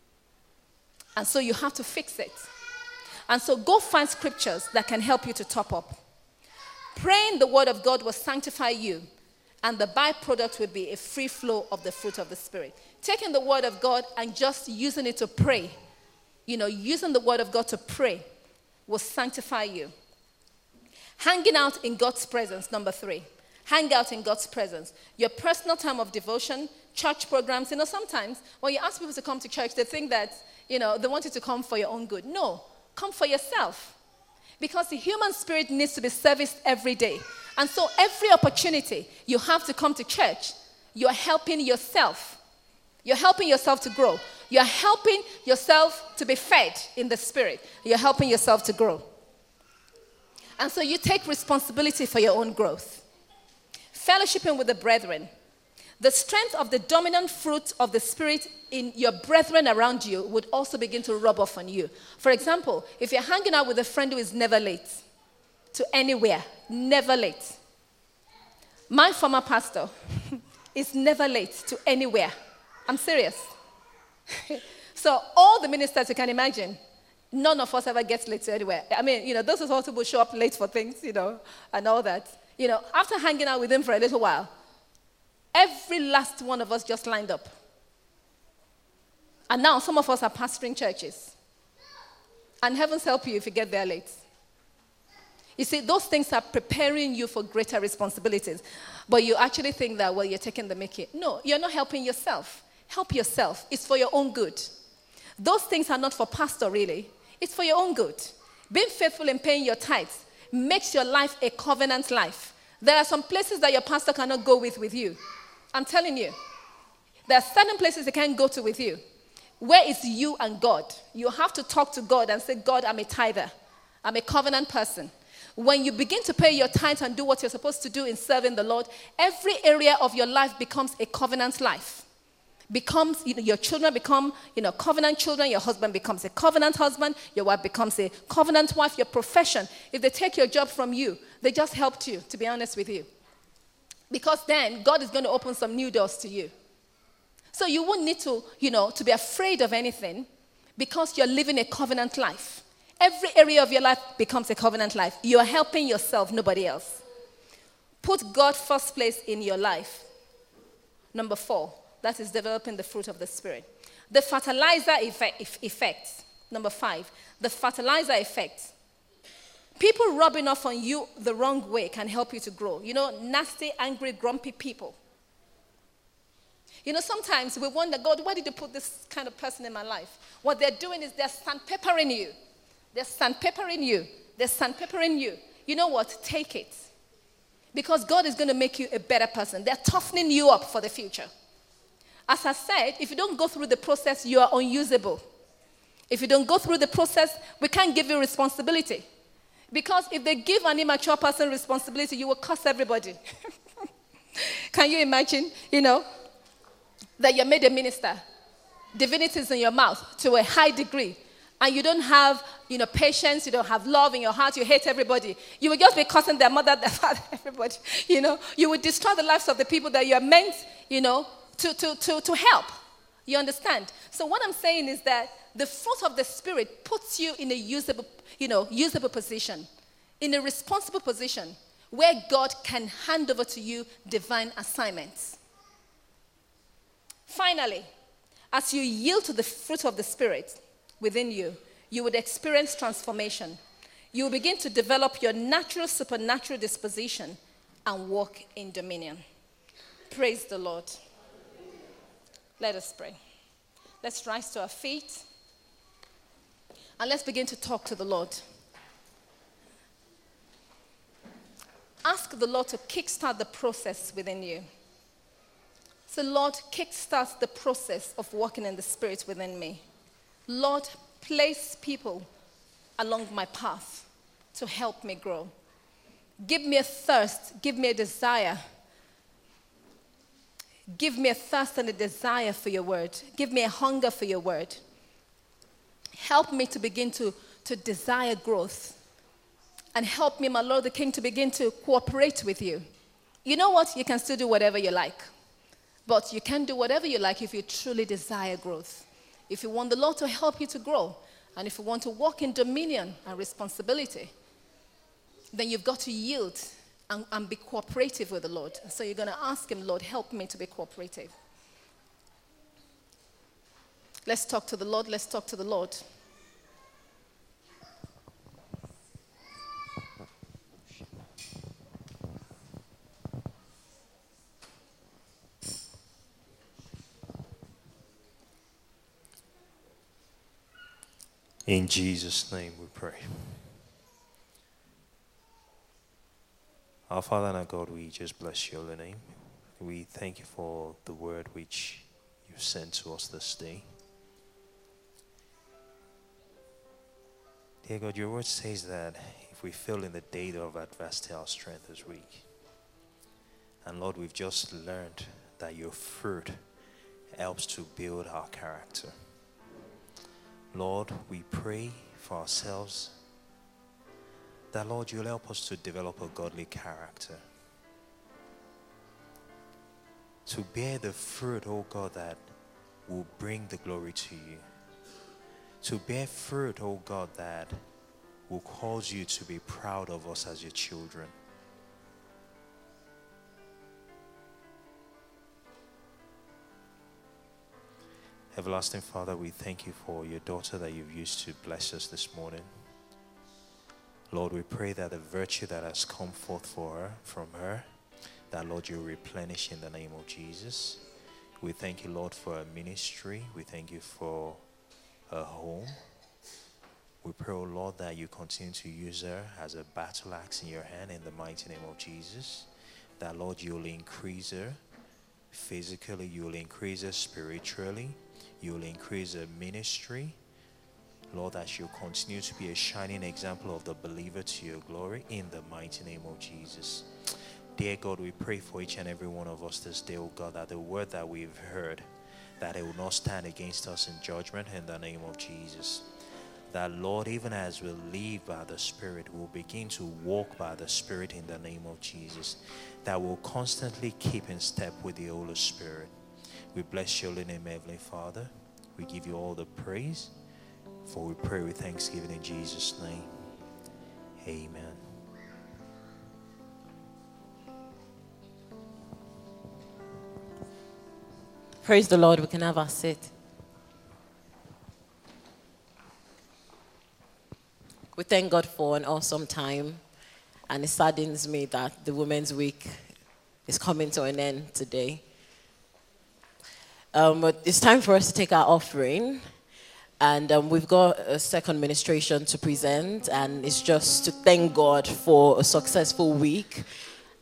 And so you have to fix it. And so go find scriptures that can help you to top up. Praying the word of God will sanctify you, and the byproduct will be a free flow of the fruit of the Spirit. Taking the word of God and just using it to pray, you know, using the word of God to pray will sanctify you. Hanging out in God's presence, number three. Hang out in God's presence. Your personal time of devotion, church programs. You know, sometimes when you ask people to come to church, they think that, you know, they want you to come for your own good. No, come for yourself. Because the human spirit needs to be serviced every day. And so every opportunity you have to come to church, you're helping yourself. You're helping yourself to grow. You're helping yourself to be fed in the spirit. You're helping yourself to grow. And so you take responsibility for your own growth. Fellowshipping with the brethren. The strength of the dominant fruit of the Spirit in your brethren around you would also begin to rub off on you. For example, if you're hanging out with a friend who is never late to anywhere, never late. My former pastor is never late to anywhere. I'm serious. So all the ministers you can imagine, none of us ever gets late to anywhere. I mean, you know, those of us who will show up late for things, you know, and all that. You know, after hanging out with him for a little while, every last one of us just lined up. And now some of us are pastoring churches. And heavens help you if you get there late. You see, those things are preparing you for greater responsibilities. But you actually think that, well, you're taking the mickey. No, you're not helping yourself. Help yourself. It's for your own good. Those things are not for pastor, really. It's for your own good. Being faithful in paying your tithes makes your life a covenant life. There are some places that your pastor cannot go with with you. I'm telling you. There are certain places he can't go to with you. Where is you and God? You have to talk to God and say, God, I'm a tither. I'm a covenant person. When you begin to pay your tithes and do what you're supposed to do in serving the Lord, every area of your life becomes a covenant life. Becomes, you know, your children become, you know, covenant children. Your husband becomes a covenant husband. Your wife becomes a covenant wife. Your profession, if they take your job from you, they just helped you, to be honest with you. Because then God is going to open some new doors to you. So you won't need to, you know, to be afraid of anything because you're living a covenant life. Every area of your life becomes a covenant life. You're helping yourself, nobody else. Put God first place in your life. Number four, that is developing the fruit of the Spirit. The fertilizer effect, effect. Number five, the fertilizer effect. People rubbing off on you the wrong way can help you to grow. You know, nasty, angry, grumpy people. You know, sometimes we wonder, God, why did you put this kind of person in my life? What they're doing is they're sandpapering you. They're sandpapering you. They're sandpapering you. You know what? Take it. Because God is going to make you a better person. They're toughening you up for the future. As I said, if you don't go through the process, you are unusable. If you don't go through the process, we can't give you responsibility. Because if they give an immature person responsibility, you will curse everybody. Can you imagine, you know, that you're made a minister, divinities in your mouth to a high degree, and you don't have, you know, patience, you don't have love in your heart, you hate everybody. You will just be cursing their mother, their father, everybody. You know, you will destroy the lives of the people that you are meant, you know, to, to, to, to help. You understand? So what I'm saying is that the fruit of the Spirit puts you in a usable, you know, usable position, in a responsible position where God can hand over to you divine assignments. Finally, as you yield to the fruit of the Spirit within you, you would experience transformation. You will begin to develop your natural supernatural disposition and walk in dominion. Praise the Lord. Let us pray. Let's rise to our feet and let's begin to talk to the Lord. Ask the Lord to kickstart the process within you. So, Lord, kickstart the process of walking in the Spirit within me. Lord, place people along my path to help me grow. Give me a thirst, give me a desire. Give me a thirst and a desire for your word. Give me a hunger for your word. Help me to begin to, to desire growth. and help me, my Lord the King, to begin to cooperate with you. You know what? You can still do whatever you like. But you can do whatever you like if you truly desire growth. If you want the Lord to help you to grow, and if you want to walk in dominion and responsibility, then you've got to yield and, and be cooperative with the Lord. So you're going to ask him, Lord, help me to be cooperative. Let's talk to the Lord. Let's talk to the Lord. In Jesus' name we pray. Our Father and our God, we just bless your holy name. We thank you for the word which you sent to us this day. Dear God, your word says that if we fail in the day of adversity, our strength is weak. And Lord, we've just learned that your fruit helps to build our character. Lord, we pray for ourselves that, Lord, you'll help us to develop a godly character. To bear the fruit, oh God, that will bring the glory to you. To bear fruit, oh God, that will cause you to be proud of us as your children. Everlasting Father, we thank you for your daughter that you've used to bless us this morning. Lord, we pray that the virtue that has come forth for her, from her, that, Lord, you replenish in the name of Jesus. We thank you, Lord, for her ministry. We thank you for her home. We pray, oh Lord, that you continue to use her as a battle axe in your hand in the mighty name of Jesus. That, Lord, you'll increase her physically, you'll increase her spiritually, you'll increase her ministry. Lord, that she'll continue to be a shining example of the believer to your glory in the mighty name of Jesus. Dear God, we pray for each and every one of us this day, oh God, that the word that we've heard, that it will not stand against us in judgment in the name of Jesus. That, Lord, even as we live by the Spirit, we'll begin to walk by the Spirit in the name of Jesus. That we'll constantly keep in step with the Holy Spirit. We bless your name, Heavenly Father. We give you all the praise, for we pray with thanksgiving in Jesus' name. Amen. Praise the Lord. We can have our seat. We thank God for an awesome time, and it saddens me that the Women's Week is coming to an end today. Um, but it's time for us to take our offering, and um, we've got a second ministration to present, and it's just to thank God for a successful week.